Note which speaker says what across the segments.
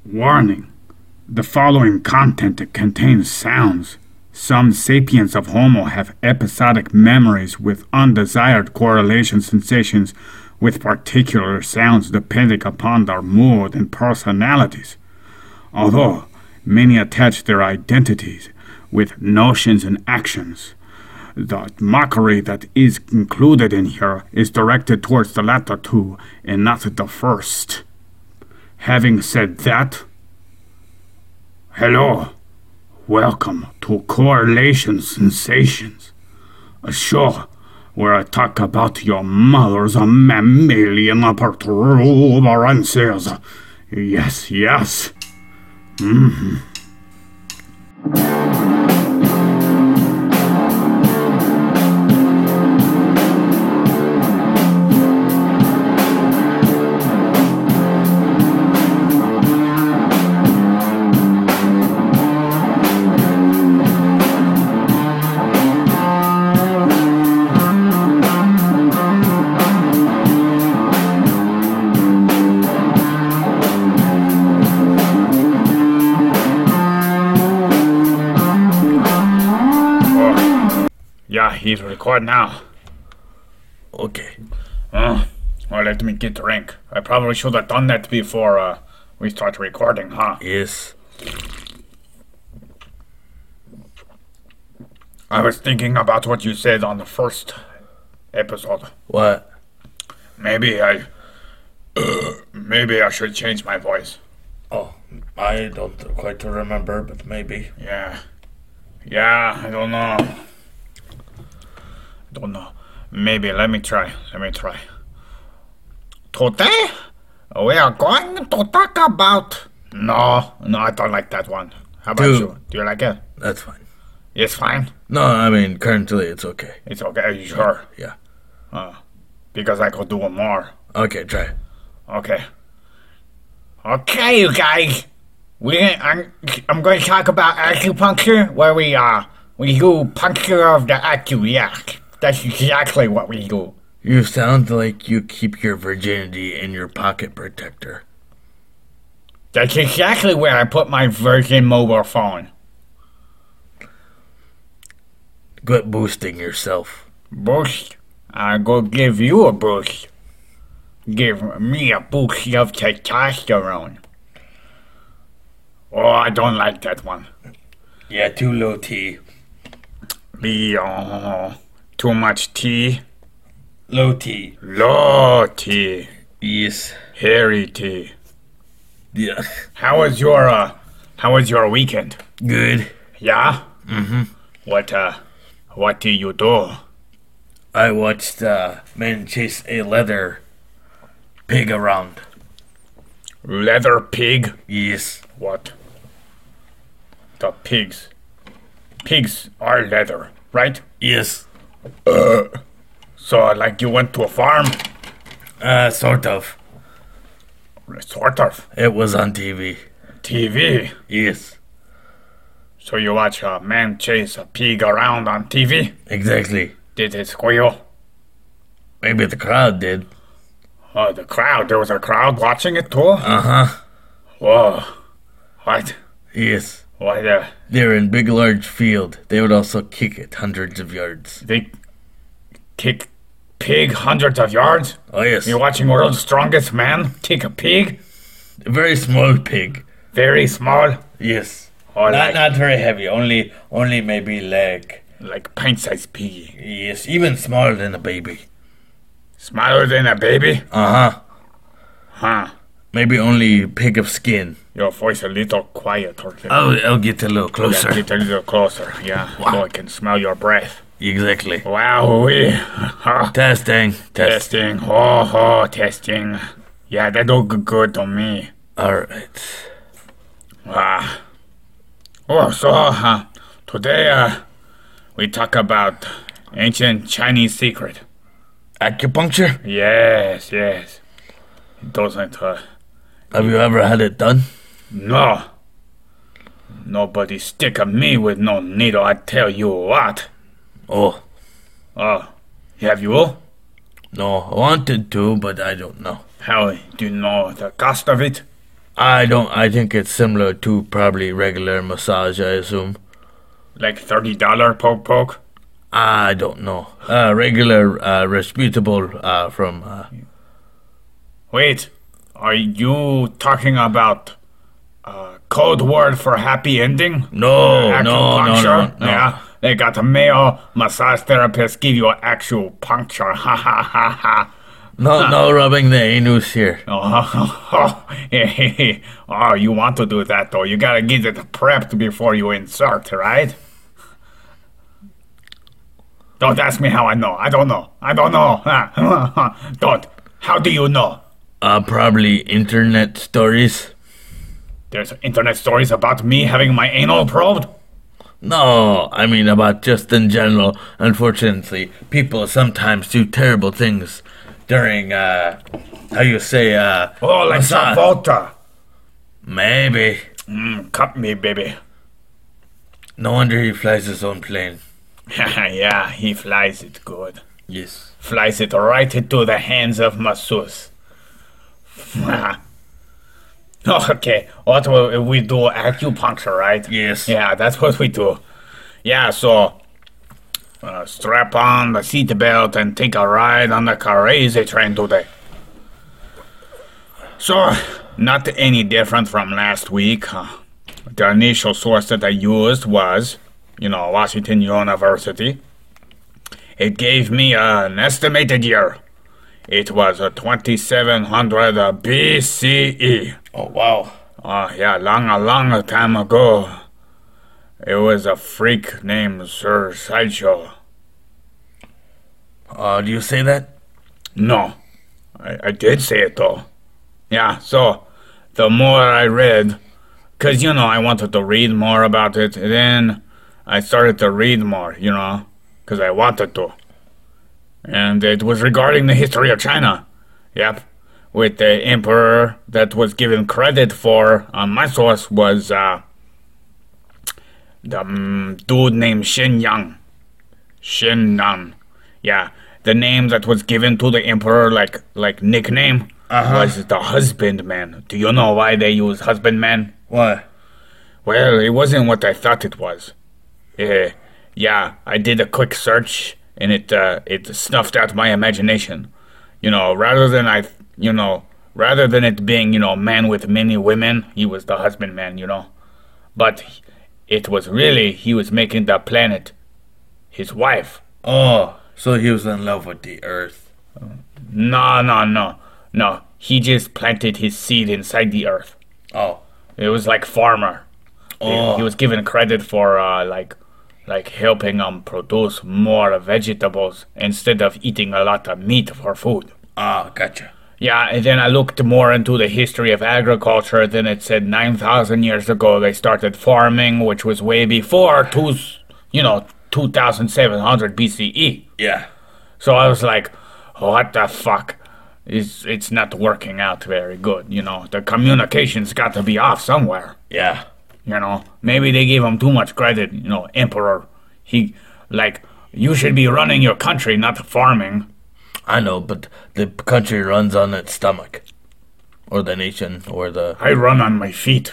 Speaker 1: Warning. The following content contains sounds. Some sapiens of Homo have episodic memories with undesired correlation sensations with particular sounds depending upon their mood and personalities. Although many attach their identities with notions and actions, the mockery that is included in here is directed towards the latter two and not the first. Having said that, hello, welcome to Correlation Sensations, a show where I talk about your mother's mammalian protuberances. Yes, yes. Yeah, he's recording now.
Speaker 2: Okay.
Speaker 1: Well, let me get a drink. I probably should have done that before we start recording, huh?
Speaker 2: Yes.
Speaker 1: I was thinking about what you said on the first episode.
Speaker 2: What?
Speaker 1: Maybe I should change my voice.
Speaker 2: Oh, I don't quite remember, but maybe.
Speaker 1: Yeah, I don't know. Maybe, let me try. Today, we are going to talk about... No, I don't like that one. How about you? Do you like it?
Speaker 2: That's fine.
Speaker 1: It's fine?
Speaker 2: No, I mean, currently it's okay.
Speaker 1: It's okay, are you sure?
Speaker 2: Yeah.
Speaker 1: Because I could do one more.
Speaker 2: Okay, try it.
Speaker 1: Okay, you guys. I'm going to talk about acupuncture, where we do puncture of the acu, yeah. That's exactly what we do.
Speaker 2: You sound like you keep your virginity in your pocket protector.
Speaker 1: That's exactly where I put my Virgin mobile phone.
Speaker 2: Quit boosting yourself.
Speaker 1: Boost? I go give you a boost. Give me a boost of testosterone. Oh, I don't like that one.
Speaker 2: Yeah, too low T.
Speaker 1: Too much tea.
Speaker 2: Low T.
Speaker 1: Low tea.
Speaker 2: Yes.
Speaker 1: Hairy tea.
Speaker 2: Yeah.
Speaker 1: How was your weekend?
Speaker 2: Good.
Speaker 1: Yeah?
Speaker 2: Mm-hmm.
Speaker 1: What do you do?
Speaker 2: I watched men chase a leather pig around.
Speaker 1: Leather pig?
Speaker 2: Yes.
Speaker 1: What? The pigs. Pigs are leather, right?
Speaker 2: Yes.
Speaker 1: So, like, you went to a farm?
Speaker 2: Sort of.
Speaker 1: Sort of.
Speaker 2: It was on TV.
Speaker 1: TV?
Speaker 2: Yes.
Speaker 1: So you watch a man chase a pig around on TV?
Speaker 2: Exactly.
Speaker 1: Did it squeal?
Speaker 2: Maybe the crowd did.
Speaker 1: Oh, the crowd. There was a crowd watching it too?
Speaker 2: Uh-huh.
Speaker 1: Whoa. What?
Speaker 2: Yes.
Speaker 1: What,
Speaker 2: They're in big, large field. They would also kick it hundreds of yards.
Speaker 1: They kick pig hundreds of yards?
Speaker 2: Oh, yes.
Speaker 1: You're watching World's Strongest Man kick a pig?
Speaker 2: A very small pig.
Speaker 1: Very small?
Speaker 2: Yes.
Speaker 1: Or
Speaker 2: not very heavy. Only maybe leg.
Speaker 1: Like pint-sized piggy.
Speaker 2: Yes, even smaller than a baby.
Speaker 1: Smaller than a baby?
Speaker 2: Uh-huh.
Speaker 1: Huh.
Speaker 2: Maybe only pig of skin.
Speaker 1: Your voice a little quieter.
Speaker 2: I'll get a little closer.
Speaker 1: Get a little closer, yeah.
Speaker 2: Wow.
Speaker 1: So I can smell your breath.
Speaker 2: Exactly.
Speaker 1: Wow.
Speaker 2: Testing.
Speaker 1: Testing. Testing. Yeah, that look good to me.
Speaker 2: Alright.
Speaker 1: Today, we talk about ancient Chinese secret.
Speaker 2: Acupuncture?
Speaker 1: Yes. It doesn't,
Speaker 2: Have you ever had it done?
Speaker 1: No. Nobody stick at me with no needle, I tell you what.
Speaker 2: Oh.
Speaker 1: Have you?
Speaker 2: No, I wanted to, but I don't know.
Speaker 1: How do you know the cost of it?
Speaker 2: I don't. I think it's similar to probably regular massage. I assume.
Speaker 1: Like $30 poke?
Speaker 2: I don't know. Regular, reputable from.
Speaker 1: Wait, are you talking about code word for happy ending?
Speaker 2: No, no,
Speaker 1: Acupuncture?
Speaker 2: no.
Speaker 1: Yeah, they got a male massage therapist give you actual puncture. Ha ha ha ha.
Speaker 2: No rubbing the anus here.
Speaker 1: Oh, you want to do that though? You gotta get it prepped before you insert, right? Don't ask me how I know. I don't know. Don't. How do you know?
Speaker 2: Probably internet stories.
Speaker 1: There's internet stories about me having my anal probed?
Speaker 2: No, I mean about just in general. Unfortunately, people sometimes do terrible things during, how you say,
Speaker 1: Oh, like
Speaker 2: massage.
Speaker 1: Travolta.
Speaker 2: Maybe.
Speaker 1: Cut me, baby.
Speaker 2: No wonder he flies his own plane.
Speaker 1: Yeah, he flies it good.
Speaker 2: Yes.
Speaker 1: Flies it right into the hands of masseuse. Okay, what will we do? Acupuncture, right?
Speaker 2: Yes.
Speaker 1: Yeah, that's what we do. Yeah, so strap on the seatbelt and take a ride on the crazy train today. So, not any different from last week. The initial source that I used was, Washington University. It gave me an estimated year. It was 2700 BCE.
Speaker 2: Oh, wow.
Speaker 1: Yeah, a long time ago. It was a freak named Sir Sideshow.
Speaker 2: Do you say that?
Speaker 1: No, I did say it though. Yeah, so the more I read, because I wanted to read more about it, and then I started to read more, because I wanted to. And it was regarding the history of China. Yep. With the emperor that was given credit for, on my source, was the dude named Xin Nan. Yeah. The name that was given to the emperor, like nickname, was the husbandman. Do you know why they use husbandman?
Speaker 2: Why?
Speaker 1: Well, it wasn't what I thought it was. Yeah, I did a quick search, and it snuffed out my imagination. Rather than it being, man with many women, he was the husbandman, But it was really, he was making the planet his wife.
Speaker 2: Oh, so he was in love with the earth.
Speaker 1: No. He just planted his seed inside the earth.
Speaker 2: Oh.
Speaker 1: It was like farmer.
Speaker 2: Oh.
Speaker 1: He was given credit for, like helping produce more vegetables instead of eating a lot of meat for food.
Speaker 2: Ah, gotcha.
Speaker 1: Yeah, and then I looked more into the history of agriculture. Then it said 9,000 years ago they started farming, which was way before 2,700 BCE.
Speaker 2: Yeah.
Speaker 1: So I was like, what the fuck? It's not working out very good. The communication's got to be off somewhere.
Speaker 2: Yeah.
Speaker 1: Maybe they gave him too much credit. Emperor. You should be running your country, not farming.
Speaker 2: I know, but the country runs on its stomach. Or the nation, or the...
Speaker 1: I run on my feet.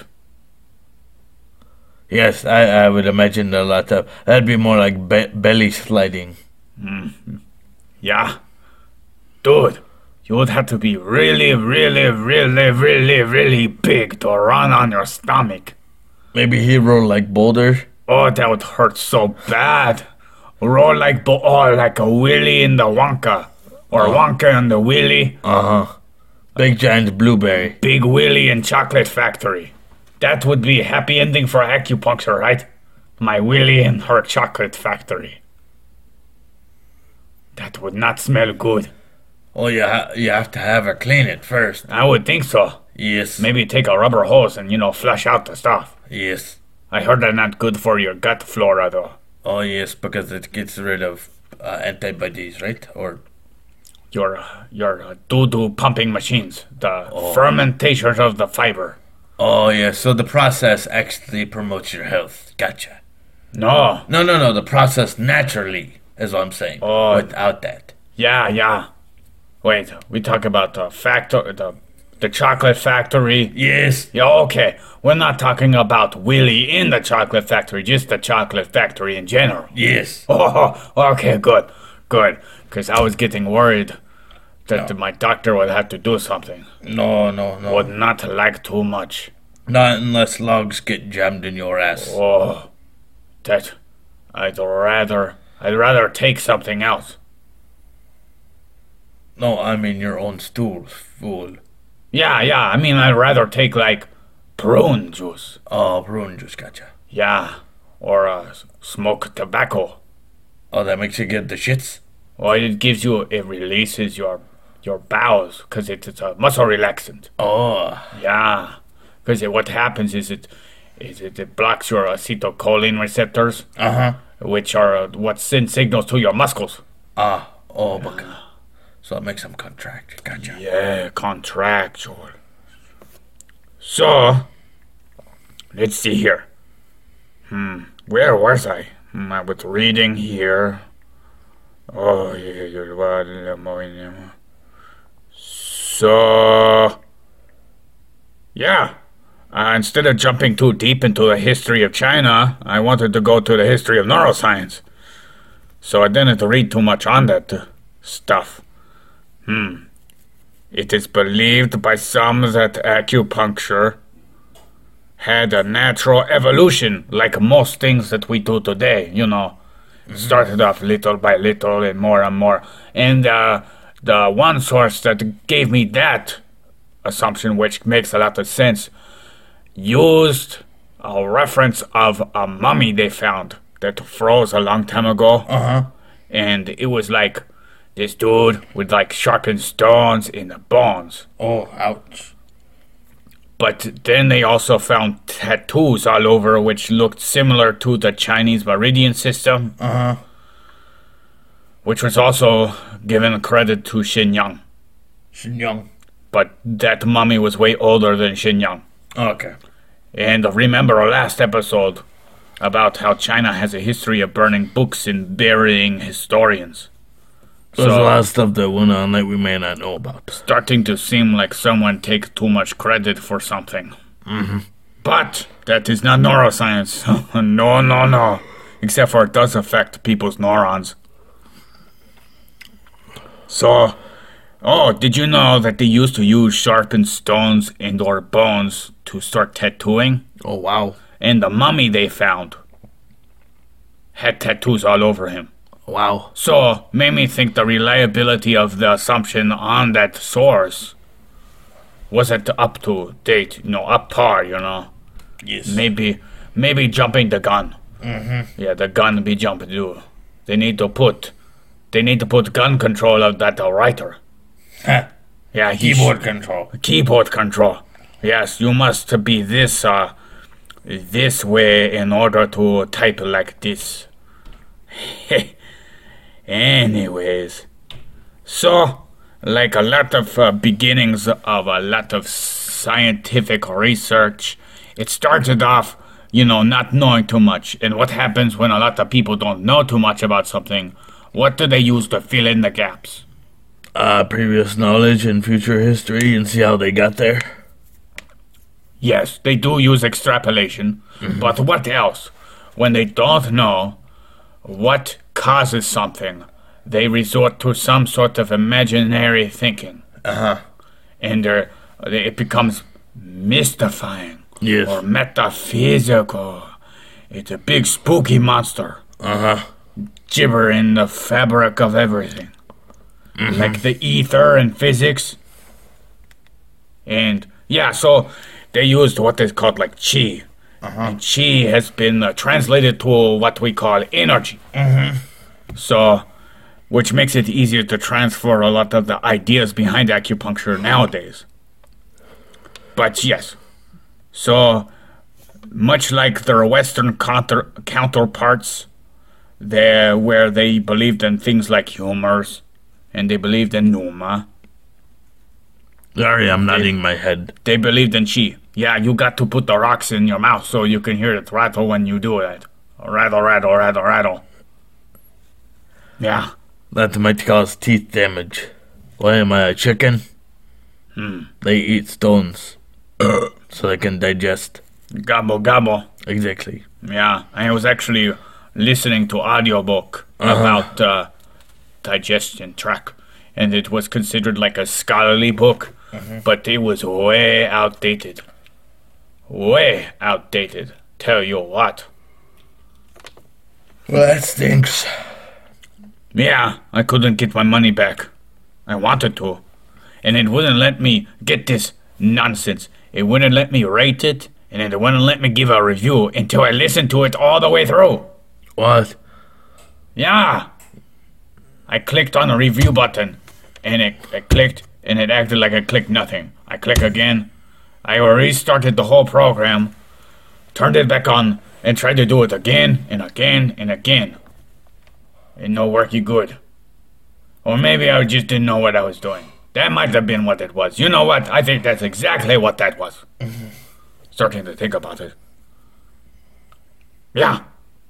Speaker 2: Yes, I would imagine a lot of... That'd be more like belly sliding.
Speaker 1: Yeah. Dude, you would have to be really, really, really, really, really big to run on your stomach.
Speaker 2: Maybe he rolled like Boulder.
Speaker 1: Oh, that would hurt so bad. Roll like a Willy in the Wonka. Or Wonka and the Willy.
Speaker 2: Big giant blueberry.
Speaker 1: Big Willy and Chocolate Factory. That would be a happy ending for acupuncture, right? My Willy and her chocolate factory. That would not smell good.
Speaker 2: Oh, you have to have her clean it first.
Speaker 1: I would think so.
Speaker 2: Yes.
Speaker 1: Maybe take a rubber hose and, flush out the stuff.
Speaker 2: Yes.
Speaker 1: I heard that's not good for your gut flora, though.
Speaker 2: Oh, yes, because it gets rid of antibodies, right? Or...
Speaker 1: Your doo-doo pumping machines. The fermentation of the fiber.
Speaker 2: Oh, yeah, so the process actually promotes your health. Gotcha.
Speaker 1: No.
Speaker 2: No, the process naturally is what I'm saying.
Speaker 1: Oh.
Speaker 2: Without that.
Speaker 1: Yeah. Wait, we talk about the The chocolate factory?
Speaker 2: Yes.
Speaker 1: Yeah, okay. We're not talking about Willie in the chocolate factory, just the chocolate factory in general.
Speaker 2: Yes.
Speaker 1: Oh, okay, good. Good. Because I was getting worried that my doctor would have to do something.
Speaker 2: No.
Speaker 1: Would not like too much.
Speaker 2: Not unless logs get jammed in your ass.
Speaker 1: Oh, that... I'd rather take something else.
Speaker 2: No, I mean your own stool, fool.
Speaker 1: Yeah, I mean, I'd rather take, like, prune juice.
Speaker 2: Oh, prune juice, gotcha.
Speaker 1: Yeah, or smoke tobacco.
Speaker 2: Oh, that makes you get the shits?
Speaker 1: Well, it releases your bowels, because it's a muscle relaxant.
Speaker 2: Oh.
Speaker 1: Yeah, because what happens is it blocks your acetylcholine receptors, which are what send signals to your muscles.
Speaker 2: But so it makes them contract. Gotcha.
Speaker 1: Yeah, contractual. So, let's see here. Where was I? I was reading here. Oh, yeah. So, yeah. Instead of jumping too deep into the history of China, I wanted to go to the history of neuroscience. So I didn't read too much on that stuff. It is believed by some that acupuncture had a natural evolution, like most things that we do today, Started off little by little and more. And the one source that gave me that assumption, which makes a lot of sense, used a reference of a mummy they found that froze a long time ago. And it was like this dude with like sharpened stones in the bones.
Speaker 2: Oh, ouch.
Speaker 1: But then they also found tattoos all over which looked similar to the Chinese meridian system. Which was also given credit to Xinyang.
Speaker 2: Xinyang.
Speaker 1: But that mummy was way older than Xinyang.
Speaker 2: Okay.
Speaker 1: And remember our last episode about how China has a history of burning books and burying historians.
Speaker 2: There's a lot of stuff that went on that we may not know about.
Speaker 1: Starting to seem like someone takes too much credit for something. But that is not neuroscience. No. Except for it does affect people's neurons. So, did you know that they used to use sharpened stones and or bones to start tattooing?
Speaker 2: Oh, wow.
Speaker 1: And the mummy they found had tattoos all over him.
Speaker 2: Wow.
Speaker 1: So, made me think the reliability of the assumption on that source wasn't up to date, up par,
Speaker 2: Yes.
Speaker 1: Maybe jumping the gun. Yeah, the gun be jumped too. They need to put gun control of that writer. Yeah,
Speaker 2: Keyboard control.
Speaker 1: Keyboard control. Yes, you must be this way in order to type like this. Anyways, so, like a lot of beginnings of a lot of scientific research, it started off, not knowing too much. And what happens when a lot of people don't know too much about something? What do they use to fill in the gaps?
Speaker 2: Previous knowledge and future history and see how they got there.
Speaker 1: Yes, they do use extrapolation, but what else? When they don't know what causes something, they resort to some sort of imaginary thinking. And it becomes mystifying.
Speaker 2: Yes.
Speaker 1: Or metaphysical. It's a big spooky monster. Gibber in the fabric of everything. Like the ether and physics. And yeah, so they used what is called like chi. And chi has been translated to what we call energy. So, which makes it easier to transfer a lot of the ideas behind acupuncture nowadays. But yes, so much like their Western counterparts, where they believed in things like humors, and they believed in Numa.
Speaker 2: Sorry, I'm nodding my head.
Speaker 1: They believed in chi. Yeah, you got to put the rocks in your mouth so you can hear it rattle when you do that. Rattle, rattle, rattle, rattle. Yeah.
Speaker 2: That might cause teeth damage. Why am I a chicken? They eat stones so they can digest.
Speaker 1: Gobble, gobble.
Speaker 2: Exactly.
Speaker 1: Yeah, I was actually listening to audiobook about digestion tract, and it was considered like a scholarly book, but it was way outdated. Way outdated. Tell you what.
Speaker 2: Well, that stinks.
Speaker 1: Yeah, I couldn't get my money back. I wanted to. And it wouldn't let me get this nonsense. It wouldn't let me rate it, and it wouldn't let me give a review until I listened to it all the way through.
Speaker 2: What?
Speaker 1: Yeah. I clicked on the review button, and I clicked, and it acted like I clicked nothing. I click again. I restarted the whole program, turned it back on, and tried to do it again and again and again. And no worky good. Or maybe I just didn't know what I was doing. That might have been what it was. You know what? I think that's exactly what that was. Starting to think about it. Yeah.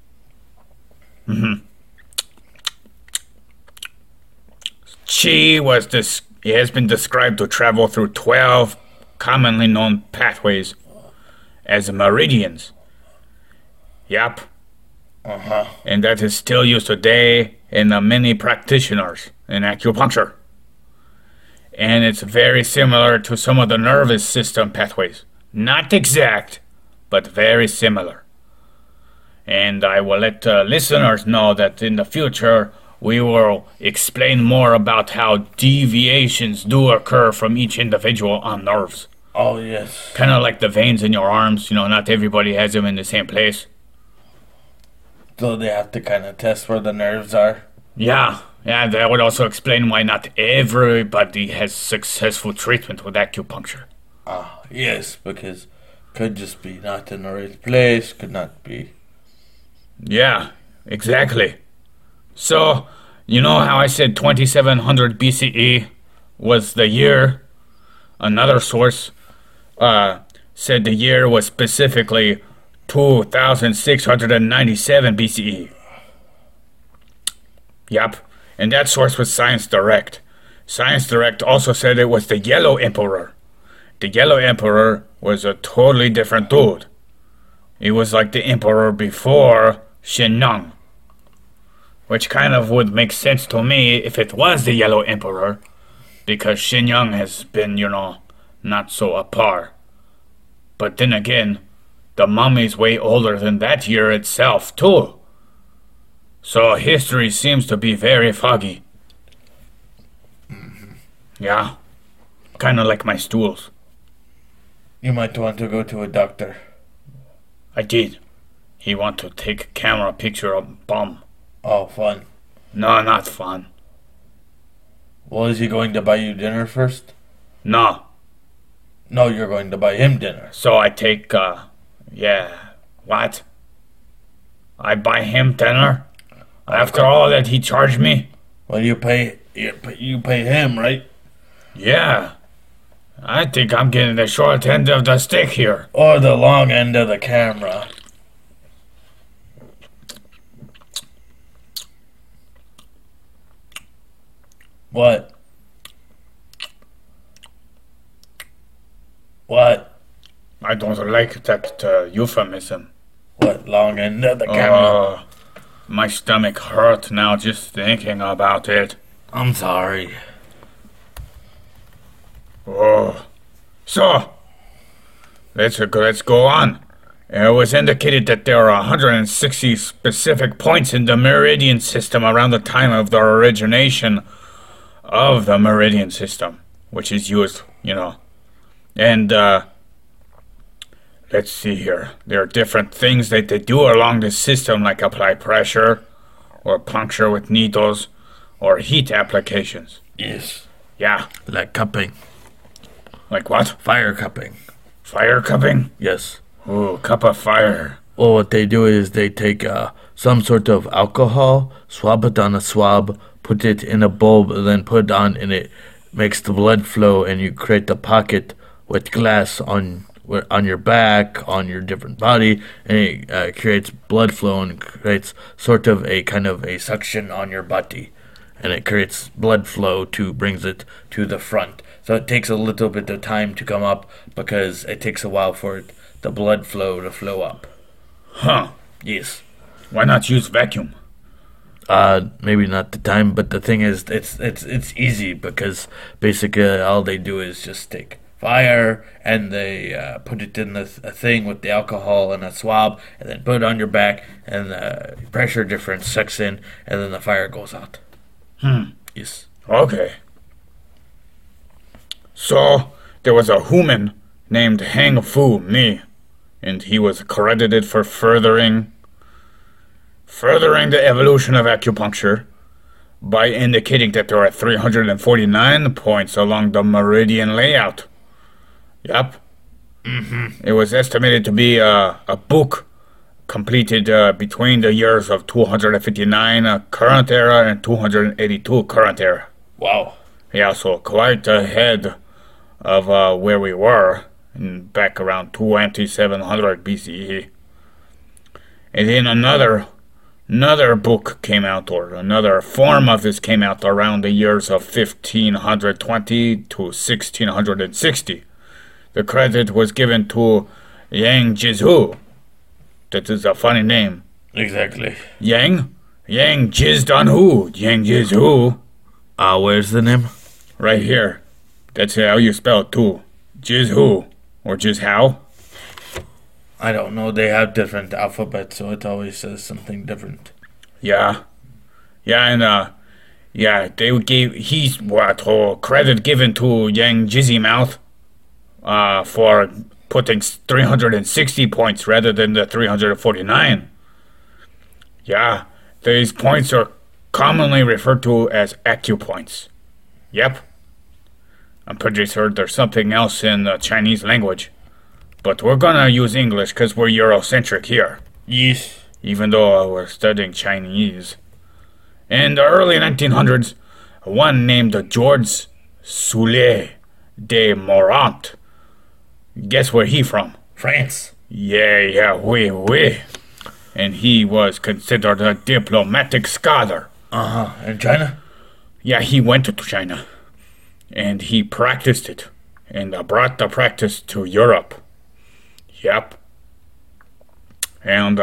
Speaker 1: Chi has been described to travel through 12 commonly known pathways as meridians. Yep. And that is still used today in many practitioners in acupuncture. And it's very similar to some of the nervous system pathways. Not exact, but very similar. And I will let listeners know that in the future we will explain more about how deviations do occur from each individual on nerves.
Speaker 2: Oh, yes.
Speaker 1: Kind of like the veins in your arms, not everybody has them in the same place.
Speaker 2: So they have to kind of test where the nerves are?
Speaker 1: Yeah, that would also explain why not everybody has successful treatment with acupuncture.
Speaker 2: Yes, because could just be not in the right place, could not be.
Speaker 1: Yeah, exactly. So, you know how I said 2700 BCE was the year? Another source said the year was specifically 2697 BCE. Yep, and that source was Science Direct. Science Direct also said it was the Yellow Emperor. The Yellow Emperor was a totally different dude. He was like the emperor before Shenyang. Which kind of would make sense to me if it was the Yellow Emperor, because Shenyang has been, not so apart. But then again, the mummy's way older than that year itself, too. So history seems to be very foggy. Yeah, kind of like my stools.
Speaker 2: You might want to go to a doctor.
Speaker 1: I did. He want to take a camera picture of bum.
Speaker 2: Oh, fun.
Speaker 1: No, not fun.
Speaker 2: Well, is he going to buy you dinner first?
Speaker 1: No.
Speaker 2: No, you're going to buy him dinner.
Speaker 1: So I take, what? I buy him dinner? After all that he charged me?
Speaker 2: Well, you pay him, right?
Speaker 1: Yeah. I think I'm getting the short end of the stick here.
Speaker 2: Or the long end of the camera. What? What?
Speaker 1: I don't like that euphemism.
Speaker 2: What, long end of the camera?
Speaker 1: My stomach hurts now just thinking about it.
Speaker 2: I'm sorry.
Speaker 1: Oh. So, let's go on. It was indicated that there are 160 specific points in the meridian system around the time of the origination of the meridian system, which is used, And, let's see here. There are different things that they do along this system, like apply pressure, or puncture with needles, or heat applications.
Speaker 2: Yes.
Speaker 1: Yeah.
Speaker 2: Like cupping.
Speaker 1: Like what?
Speaker 2: Fire cupping.
Speaker 1: Fire cupping?
Speaker 2: Yes.
Speaker 1: Ooh, cup of fire.
Speaker 2: Well, what they do is they take some sort of alcohol, swab it on a swab, put it in a bulb, and then put it on, and it makes the blood flow, and you create the pocket with glass on your back, on your different body, and it creates blood flow and creates sort of a kind of a suction on your body. and it creates blood flow to brings it to the front. So it takes a little bit of time to come up because it takes a while for the blood flow to flow up.
Speaker 1: Huh.
Speaker 2: Yes.
Speaker 1: Why not use vacuum?
Speaker 2: Maybe not the time, but the thing is, it's easy because basically all they do is just take fire and they put it in a thing with the alcohol and a swab, and then put it on your back, and the pressure difference sucks in, and then the fire goes out. Yes.
Speaker 1: Okay. So, there was a human named Hang Fu Mi, and he was credited for furthering the evolution of acupuncture by indicating that there are 349 points along the meridian layout. Yep. It was estimated to be a book completed between the years of 259 current era and 282 current era.
Speaker 2: Wow.
Speaker 1: Yeah, so quite ahead of where we were back around 2700 BCE. And then another book came out, or another form of this came out around the years of 1520 to 1660. The credit was given to Yang Jizhu. That is a funny name.
Speaker 2: Exactly.
Speaker 1: Yang jizzed on who? Yang Jizhu.
Speaker 2: Where's the name?
Speaker 1: Right here. That's how you spell it too. Jizhu. Or Jizhao.
Speaker 2: I don't know. They have different alphabets, so it always says something different.
Speaker 1: Yeah. Yeah, and they gave credit given to Yang Jizzy Mouth for putting 360 points rather than the 349. Yeah, these points are commonly referred to as acupoints. Yep. I'm pretty sure there's something else in the Chinese language. But we're gonna use English because we're Eurocentric here.
Speaker 2: Yes.
Speaker 1: Even though we're studying Chinese. In the early 1900s, one named Georges Soulet de Morant. Guess where he from?
Speaker 2: France.
Speaker 1: Yeah, oui. And he was considered a diplomatic scholar.
Speaker 2: And China?
Speaker 1: Yeah, he went to China. And he practiced it. And brought the practice to Europe. Yep. And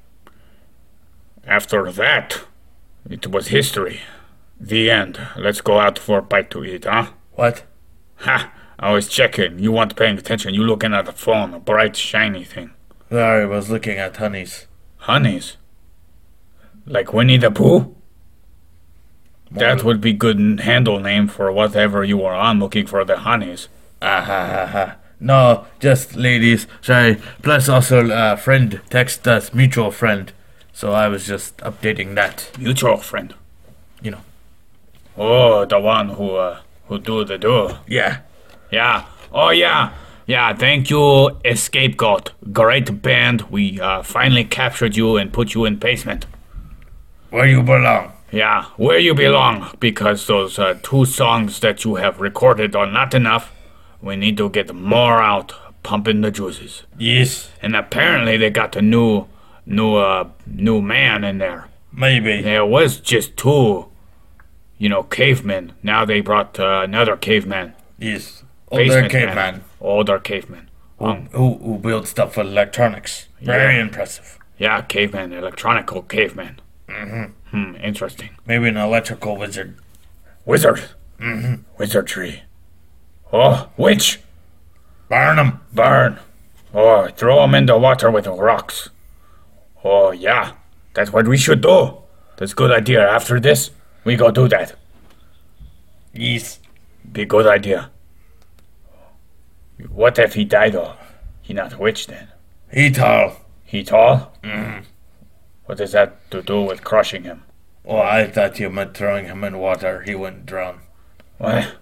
Speaker 1: after that, it was history. The end. Let's go out for a bite to eat, huh?
Speaker 2: What?
Speaker 1: Ha! I was checking. You weren't paying attention. You looking at the phone, a bright, shiny thing.
Speaker 2: Sorry, I was looking at honeys.
Speaker 1: Honeys? Like Winnie the Pooh? That would be good handle name for whatever you are on looking for the honeys.
Speaker 2: No, just ladies. Sorry. Plus also friend text us, mutual friend. So I was just updating that.
Speaker 1: Mutual friend?
Speaker 2: You know.
Speaker 1: Oh, the one who do the do.
Speaker 2: Yeah.
Speaker 1: Yeah. Oh, yeah. Yeah, thank you, Escapegoat. Great band. We finally captured you and put you in basement.
Speaker 2: Where you belong.
Speaker 1: Yeah, where you belong. Because those 2 songs that you have recorded are not enough. We need to get more out, pumping the juices.
Speaker 2: Yes.
Speaker 1: And apparently they got a new man in there.
Speaker 2: Maybe.
Speaker 1: There was just 2, cavemen. Now they brought another caveman.
Speaker 2: Yes. Older caveman.
Speaker 1: Man. Older caveman.
Speaker 2: Who built stuff with electronics. Very impressive.
Speaker 1: Yeah, caveman, electronical caveman. Interesting.
Speaker 2: Maybe an electrical wizard.
Speaker 1: Wizard? Wizardry. Oh, witch!
Speaker 2: Burn 'em.
Speaker 1: Burn. Oh, throw 'em in the water with rocks. Oh, yeah. That's what we should do. That's a good idea. After this, we go do that.
Speaker 2: Yes.
Speaker 1: Be good idea. What if he died, though? He not a witch, then?
Speaker 2: He tall.
Speaker 1: He tall? What does that to do with crushing him?
Speaker 2: Oh, I thought you meant throwing him in water. He wouldn't drown.
Speaker 1: What?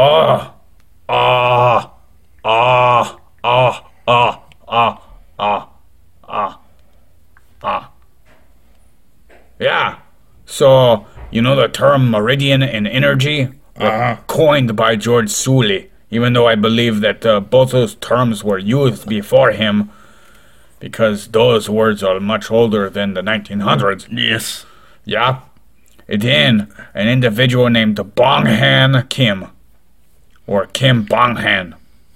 Speaker 1: Yeah. So, the term meridian and energy were coined by George Soulet, even though I believe that both those terms were used before him, because those words are much older than the 1900s.
Speaker 2: Yes.
Speaker 1: Yeah. then an individual named Bonghan Kim, or Kim Bonghan.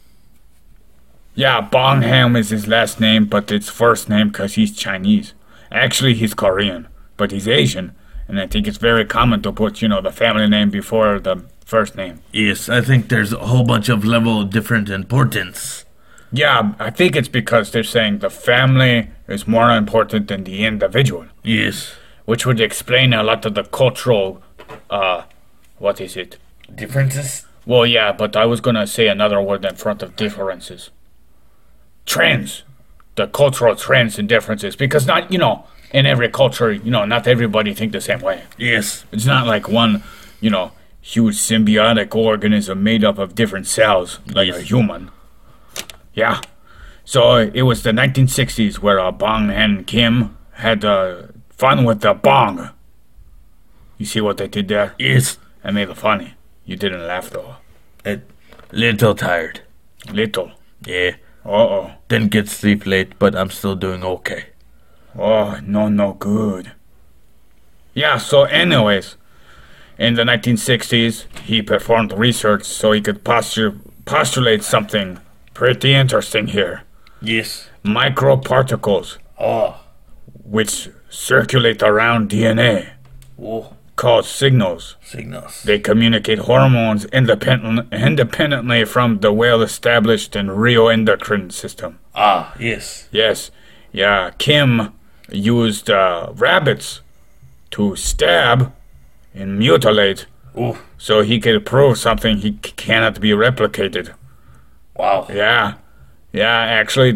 Speaker 1: Yeah, Bongham is his last name, but it's first name because he's Chinese. Actually, he's Korean, but he's Asian, and I think it's very common to put, the family name before the first name.
Speaker 2: Yes, I think there's a whole bunch of level of different importance.
Speaker 1: Yeah, I think it's because they're saying the family is more important than the individual.
Speaker 2: Yes.
Speaker 1: Which would explain a lot of the cultural, what is it?
Speaker 2: Differences?
Speaker 1: Well, yeah, but I was gonna say another word in front of differences. Trends. The cultural trends and differences. Because not, in every culture, not everybody think the same way.
Speaker 2: Yes.
Speaker 1: It's not like one, huge symbiotic organism made up of different cells, like a human. Yeah. So it was the 1960s where Bong and Kim had fun with the bong. You see what they did there?
Speaker 2: Yes.
Speaker 1: I made it funny. You didn't laugh though.
Speaker 2: Little tired.
Speaker 1: Little?
Speaker 2: Yeah.
Speaker 1: Uh-oh.
Speaker 2: Didn't get sleep late, but I'm still doing okay.
Speaker 1: Oh, no good. Yeah, so anyways, in the 1960s, he performed research so he could postulate something pretty interesting here.
Speaker 2: Yes.
Speaker 1: Microparticles.
Speaker 2: Oh.
Speaker 1: Which circulate around DNA.
Speaker 2: Oh.
Speaker 1: Called signals. They communicate hormones independently from the well-established and real endocrine system.
Speaker 2: Ah, yes.
Speaker 1: Yes. Yeah, Kim used rabbits to stab and mutilate so he could prove something he cannot be replicated.
Speaker 2: Wow.
Speaker 1: Yeah, actually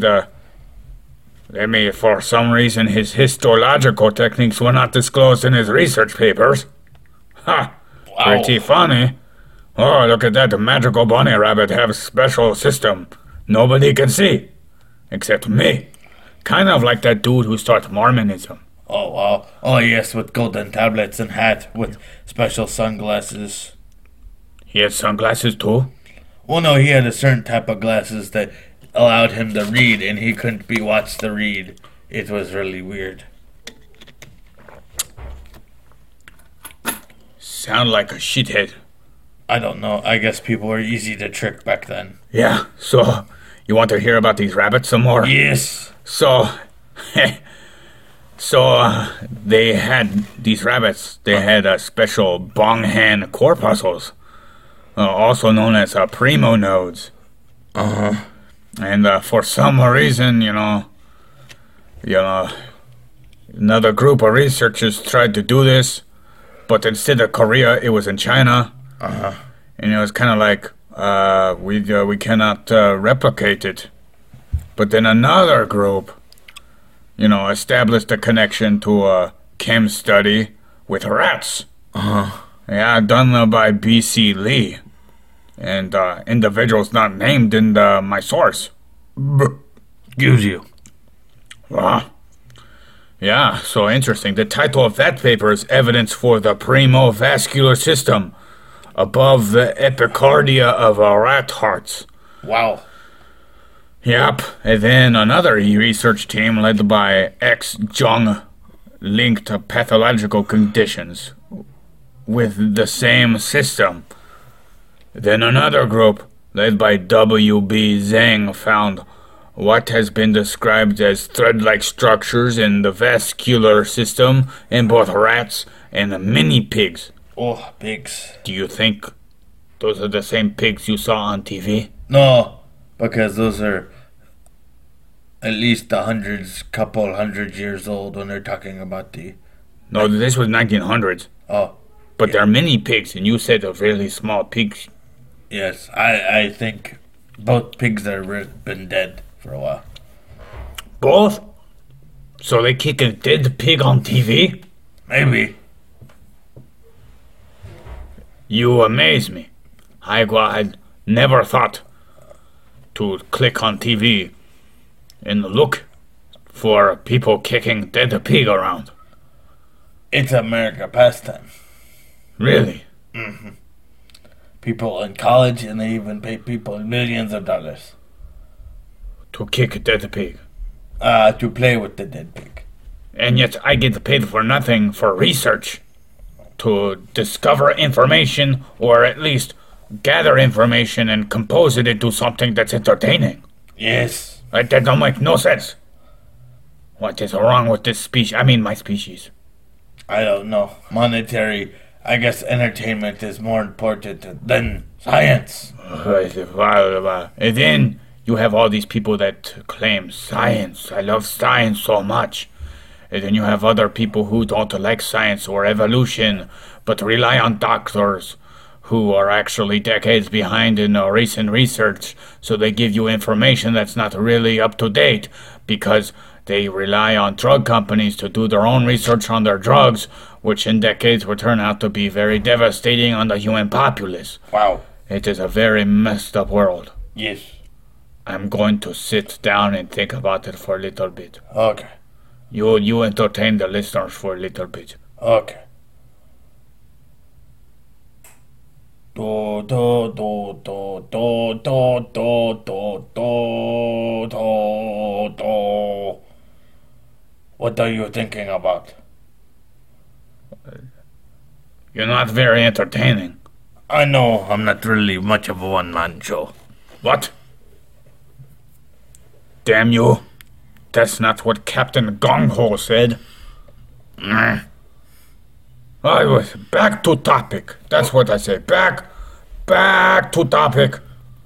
Speaker 1: for some reason his histological techniques were not disclosed in his research papers. Ha! Wow. Pretty funny. Oh, look at that, the magical bunny rabbit have a special system nobody can see, except me. Kind of like that dude who started Mormonism.
Speaker 2: Oh, wow. Oh, yes, with golden tablets and hat with special sunglasses.
Speaker 1: He had sunglasses too?
Speaker 2: Well, no, he had a certain type of glasses that allowed him to read, and he couldn't be watched to read. It was really weird.
Speaker 1: Sound like a shithead.
Speaker 2: I don't know. I guess people were easy to trick back then.
Speaker 1: Yeah, so you want to hear about these rabbits some more?
Speaker 2: Yes.
Speaker 1: So they had these rabbits. They had a special Bonghan corpuscles, also known as primo nodes.
Speaker 2: Uh-huh.
Speaker 1: And for some reason, another group of researchers tried to do this, but instead of Korea, it was in China.
Speaker 2: Uh-huh.
Speaker 1: And it was kind of like, we cannot replicate it. But then another group, established a connection to a chem study with rats.
Speaker 2: Uh-huh.
Speaker 1: Yeah, done by B.C. Lee. And individuals not named in my source.
Speaker 2: Gives you.
Speaker 1: Wow. Yeah, so interesting. The title of that paper is Evidence for the Premovascular System above the epicardia of rat hearts.
Speaker 2: Wow.
Speaker 1: Yep. And then another research team led by X. Jung linked to pathological conditions with the same system. Then another group led by W.B. Zhang found what has been described as thread-like structures in the vascular system in both rats and mini pigs.
Speaker 2: Oh, pigs.
Speaker 1: Do you think those are the same pigs you saw on TV?
Speaker 2: No, because those are at least couple hundred years old when they're talking about the...
Speaker 1: No, this was 1900s.
Speaker 2: Oh.
Speaker 1: But they're mini pigs, and you said they're really small pigs.
Speaker 2: Yes, I think both pigs have been dead for a while.
Speaker 1: Both? So they kick a dead pig on TV?
Speaker 2: Maybe.
Speaker 1: You amaze me. I had never thought to click on TV and look for people kicking dead pig around.
Speaker 2: It's America pastime.
Speaker 1: Really?
Speaker 2: Mm-hmm. People in college, and they even pay people millions of dollars.
Speaker 1: To kick a dead pig?
Speaker 2: To play with the dead pig.
Speaker 1: And yet I get paid for nothing for research. to discover information, or at least gather information and compose it into something that's entertaining.
Speaker 2: Yes.
Speaker 1: Right? That don't make no sense. What is wrong with this species? I mean, my species.
Speaker 2: I don't know. Monetary, I guess entertainment is more important than science.
Speaker 1: And then you have all these people that claim science. I love science so much. And then you have other people who don't like science or evolution, but rely on doctors who are actually decades behind in recent research, so they give you information that's not really up to date because they rely on drug companies to do their own research on their drugs, which in decades will turn out to be very devastating on the human populace.
Speaker 2: Wow.
Speaker 1: It is a very messed up world.
Speaker 2: Yes.
Speaker 1: I'm going to sit down and think about it for a little bit.
Speaker 2: Okay.
Speaker 1: You entertain the listeners for a little bit.
Speaker 2: Okay. Do do do do do do do do do do do. What are you thinking about?
Speaker 1: You're not very entertaining.
Speaker 2: I know I'm not really much of a one-man show.
Speaker 1: What? Damn you. That's not what Captain Gong-Ho said. I was back to topic. That's what I say. Back to topic.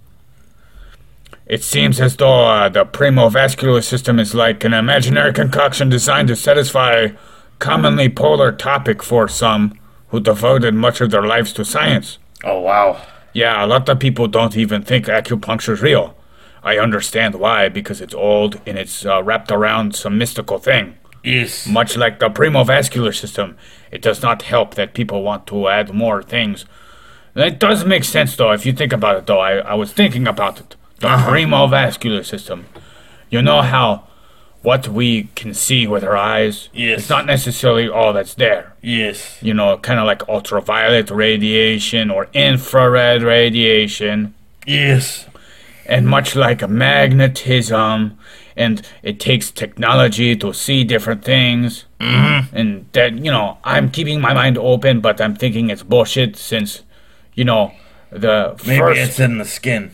Speaker 1: It seems as though the primovascular system is like an imaginary concoction designed to satisfy commonly polar topic for some who devoted much of their lives to science.
Speaker 2: Oh, wow.
Speaker 1: Yeah, a lot of people don't even think acupuncture is real. I understand why, because it's old and it's wrapped around some mystical thing.
Speaker 2: Yes.
Speaker 1: Much like the primovascular system, it does not help that people want to add more things. It does make sense, though, if you think about it, though. I was thinking about it. The primovascular system. You know how what we can see with our eyes,
Speaker 2: yes,
Speaker 1: it's not necessarily all that's there.
Speaker 2: Yes.
Speaker 1: You know, kind of like ultraviolet radiation or infrared radiation.
Speaker 2: Yes.
Speaker 1: And much like magnetism, and it takes technology to see different things.
Speaker 2: Mm-hmm.
Speaker 1: And that, you know, I'm keeping my mind open, but I'm thinking it's bullshit since, you know,
Speaker 2: Maybe it's in the skin.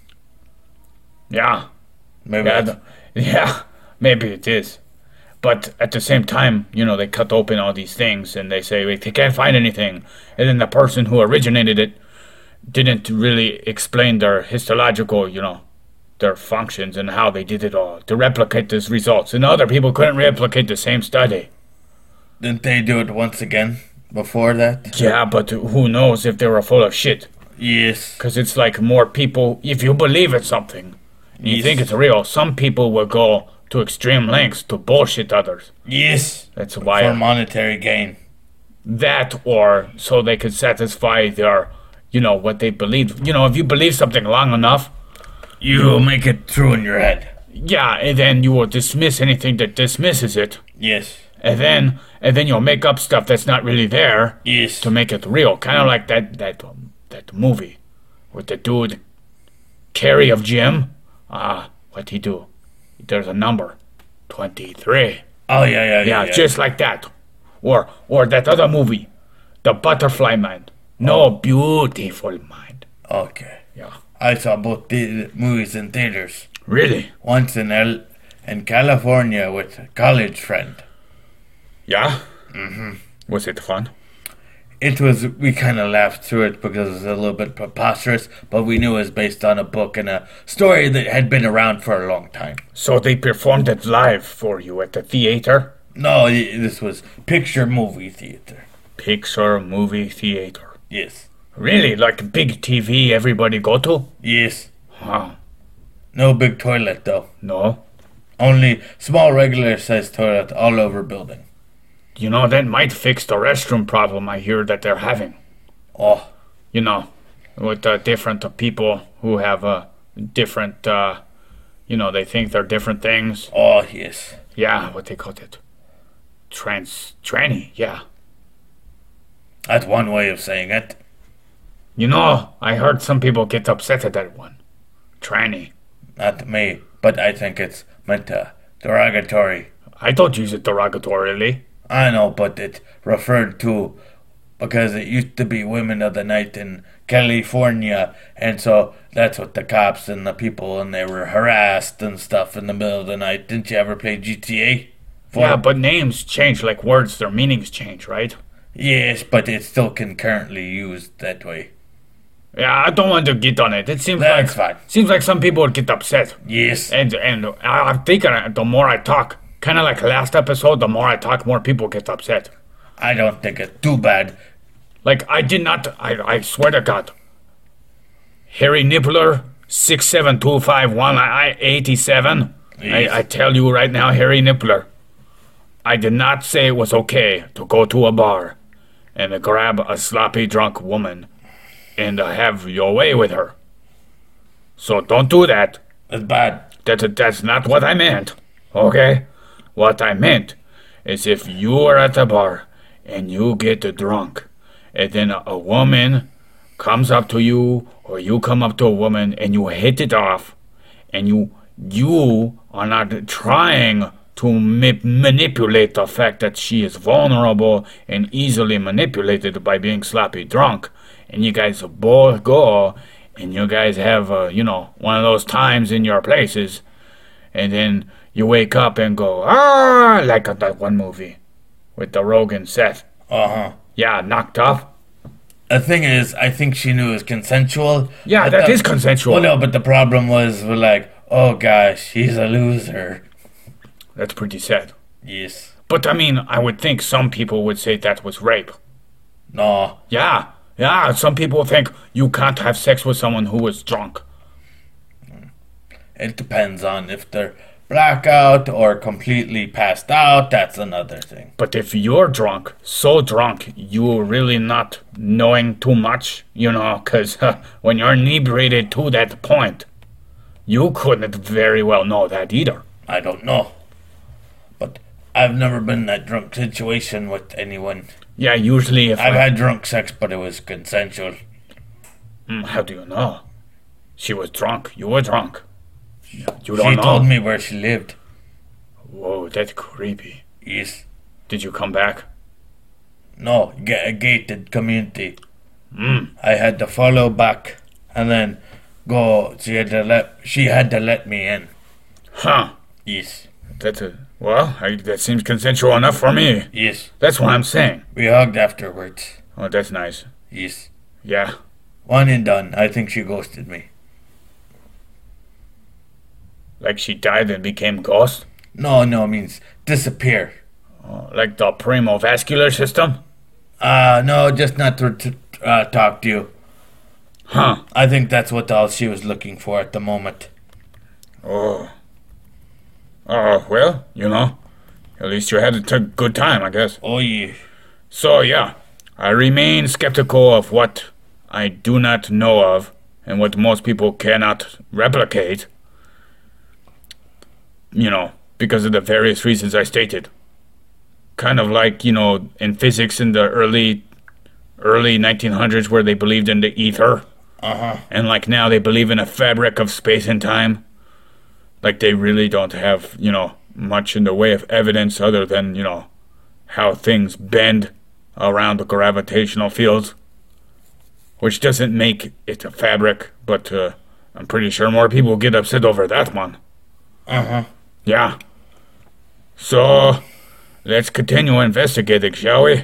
Speaker 1: Yeah.
Speaker 2: Maybe.
Speaker 1: Yeah, maybe it is. But at the same time, you know, they cut open all these things and they say they can't find anything. And then the person who originated it didn't really explain their histological, you know, their functions and how they did it all to replicate these results. And other people couldn't replicate the same study.
Speaker 2: Didn't they do it once again before that?
Speaker 1: Yeah, but who knows if they were full of shit.
Speaker 2: Yes.
Speaker 1: Because it's like more people, if you believe it's something, you think it's real, some people will go to extreme lengths to bullshit others.
Speaker 2: Yes.
Speaker 1: That's why.
Speaker 2: For monetary gain.
Speaker 1: That, or so they could satisfy their, you know, what they believe. You know, if you believe something long enough,
Speaker 2: you make it true in your head.
Speaker 1: Yeah, and then you will dismiss anything that dismisses it.
Speaker 2: Yes.
Speaker 1: And then you'll make up stuff that's not really there.
Speaker 2: Yes.
Speaker 1: To make it real. Kind of like that movie with the dude, Carrie of Jim. What'd he do? There's a number, 23.
Speaker 2: Oh, yeah.
Speaker 1: Just like that. Or that other movie, The Butterfly Mind. No, Beautiful Mind.
Speaker 2: Okay.
Speaker 1: Yeah.
Speaker 2: I saw both the movies in theaters.
Speaker 1: Really?
Speaker 2: Once in California with a college friend.
Speaker 1: Yeah?
Speaker 2: Mm-hmm.
Speaker 1: Was it fun?
Speaker 2: We kind of laughed through it because it was a little bit preposterous, but we knew it was based on a book and a story that had been around for a long time.
Speaker 1: So they performed it live for you at the theater?
Speaker 2: No, this was picture movie theater.
Speaker 1: Picture movie theater?
Speaker 2: Yes.
Speaker 1: Really? Like big TV everybody go to?
Speaker 2: Yes.
Speaker 1: Huh.
Speaker 2: No big toilet, though.
Speaker 1: No?
Speaker 2: Only small regular-sized toilet all over building.
Speaker 1: You know, that might fix the restroom problem I hear that they're having.
Speaker 2: Oh.
Speaker 1: You know, with different people who have different, you know, they think they're different things.
Speaker 2: Oh, yes.
Speaker 1: Yeah, what they call it? Tranny, yeah.
Speaker 2: That's one way of saying it.
Speaker 1: You know, I heard some people get upset at that one. Tranny.
Speaker 2: Not me, but I think it's meant derogatory.
Speaker 1: I don't use it derogatorily.
Speaker 2: I know, but it referred to because it used to be Women of the Night in California, and so that's what the cops and the people, and they were harassed and stuff in the middle of the night. Didn't you ever play GTA?
Speaker 1: Yeah, but names change like words, their meanings change, right?
Speaker 2: Yes, but it's still concurrently used that way.
Speaker 1: Yeah, I don't want to get on it. It seems
Speaker 2: That's
Speaker 1: like
Speaker 2: fine.
Speaker 1: seems like some people would get upset.
Speaker 2: Yes.
Speaker 1: And I'm thinking the more I talk, kind of like last episode, the more I talk, more people get upset.
Speaker 2: I don't think it's too bad.
Speaker 1: Like, I swear to God. Harry Nibbler, 6725187.
Speaker 2: Yes.
Speaker 1: I tell you right now, Harry Nibbler, I did not say it was okay to go to a bar and grab a sloppy drunk woman and have your way with her. So don't do that.
Speaker 2: It's bad.
Speaker 1: That's not what I meant, okay? What I meant is if you are at a bar and you get drunk, and then a woman comes up to you, or you come up to a woman and you hit it off, and you are not trying to manipulate the fact that she is vulnerable and easily manipulated by being sloppy drunk, and you guys both go and you guys have one of those times in your places, and then you wake up and go like that one movie with the Rogan Seth. Yeah, knocked off.
Speaker 2: The thing is, I think she knew it was consensual.
Speaker 1: Yeah, that is consensual.
Speaker 2: Well, no, but the problem was, we're like, oh gosh, he's a loser.
Speaker 1: That's pretty sad.
Speaker 2: Yes.
Speaker 1: But I mean, I would think some people would say that was rape.
Speaker 2: No.
Speaker 1: Yeah, some people think you can't have sex with someone who is drunk.
Speaker 2: It depends on if they're blackout or completely passed out. That's another thing.
Speaker 1: But if you're drunk, so drunk, you're really not knowing too much, because when you're inebriated to that point, you couldn't very well know that either.
Speaker 2: I don't know. But I've never been in that drunk situation with anyone.
Speaker 1: Yeah, usually if
Speaker 2: I've had drunk sex, but it was consensual.
Speaker 1: How do you know? She was drunk. You were drunk. You don't
Speaker 2: She
Speaker 1: know.
Speaker 2: told me where she lived.
Speaker 1: Whoa, that's creepy.
Speaker 2: Yes.
Speaker 1: Did you come back?
Speaker 2: No, a gated community. I had to follow back and then go. She had to let me in.
Speaker 1: Huh.
Speaker 2: Yes.
Speaker 1: That seems consensual enough for me.
Speaker 2: Yes.
Speaker 1: That's what I'm saying.
Speaker 2: We hugged afterwards.
Speaker 1: Oh, that's nice.
Speaker 2: Yes.
Speaker 1: Yeah.
Speaker 2: One and done. I think she ghosted me.
Speaker 1: Like she died and became ghost?
Speaker 2: No, means disappear.
Speaker 1: Oh, like the primovascular system?
Speaker 2: No, just not to talk to you.
Speaker 1: Huh.
Speaker 2: I think that's what all she was looking for at the moment.
Speaker 1: Oh. Well, at least you had a good time, I guess.
Speaker 2: Oh, yeah.
Speaker 1: So, yeah, I remain skeptical of what I do not know of and what most people cannot replicate, because of the various reasons I stated. Kind of like, in physics in the early 1900s where they believed in the ether. And like now they believe in a fabric of space and time. Like they really don't have, much in the way of evidence other than, how things bend around the gravitational fields. Which doesn't make it a fabric, but I'm pretty sure more people get upset over that one. Yeah. So, let's continue investigating, shall we?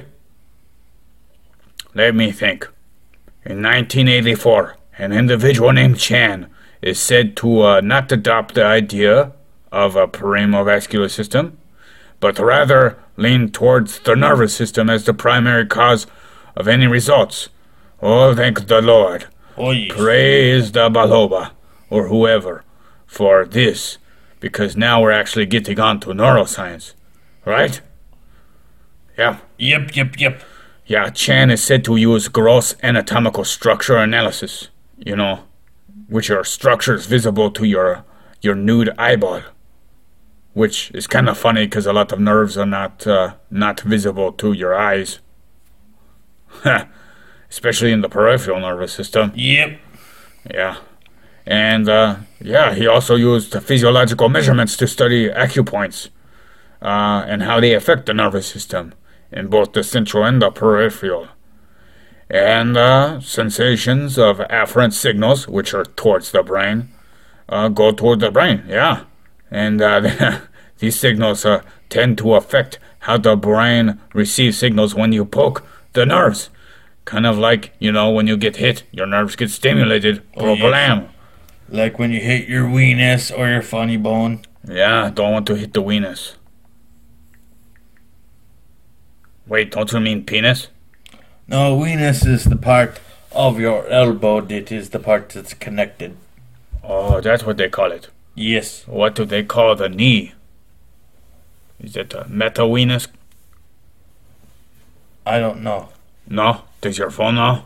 Speaker 1: Let me think. In 1984, an individual named Chan is said to not adopt the idea of a perimovascular system, but rather lean towards the nervous system as the primary cause of any results. Oh, thank the Lord.
Speaker 2: Oh, yes.
Speaker 1: Praise the Baloba, or whoever, for this, because now we're actually getting on to neuroscience, right? Yeah.
Speaker 2: Yep.
Speaker 1: Yeah, Chan is said to use gross anatomical structure analysis, which are structures visible to your nude eyeball, which is kind of funny because a lot of nerves are not visible to your eyes, especially in the peripheral nervous system.
Speaker 2: Yep.
Speaker 1: Yeah. And, he also used physiological measurements to study acupoints and how they affect the nervous system in both the central and the peripheral. And sensations of afferent signals, which are towards the brain, go toward the brain, yeah. And these signals tend to affect how the brain receives signals when you poke the nerves. Kind of like, when you get hit, your nerves get stimulated.
Speaker 2: Oh,
Speaker 1: Blam.
Speaker 2: Like when you hit your weenus or your funny bone.
Speaker 1: Yeah, don't want to hit the weenus. Wait, don't you mean penis?
Speaker 2: No, weenus is the part of your elbow that is the part that's connected.
Speaker 1: Oh, that's what they call it.
Speaker 2: Yes.
Speaker 1: What do they call the knee? Is it a meta-weenus?
Speaker 2: I don't know.
Speaker 1: No? Does your phone know?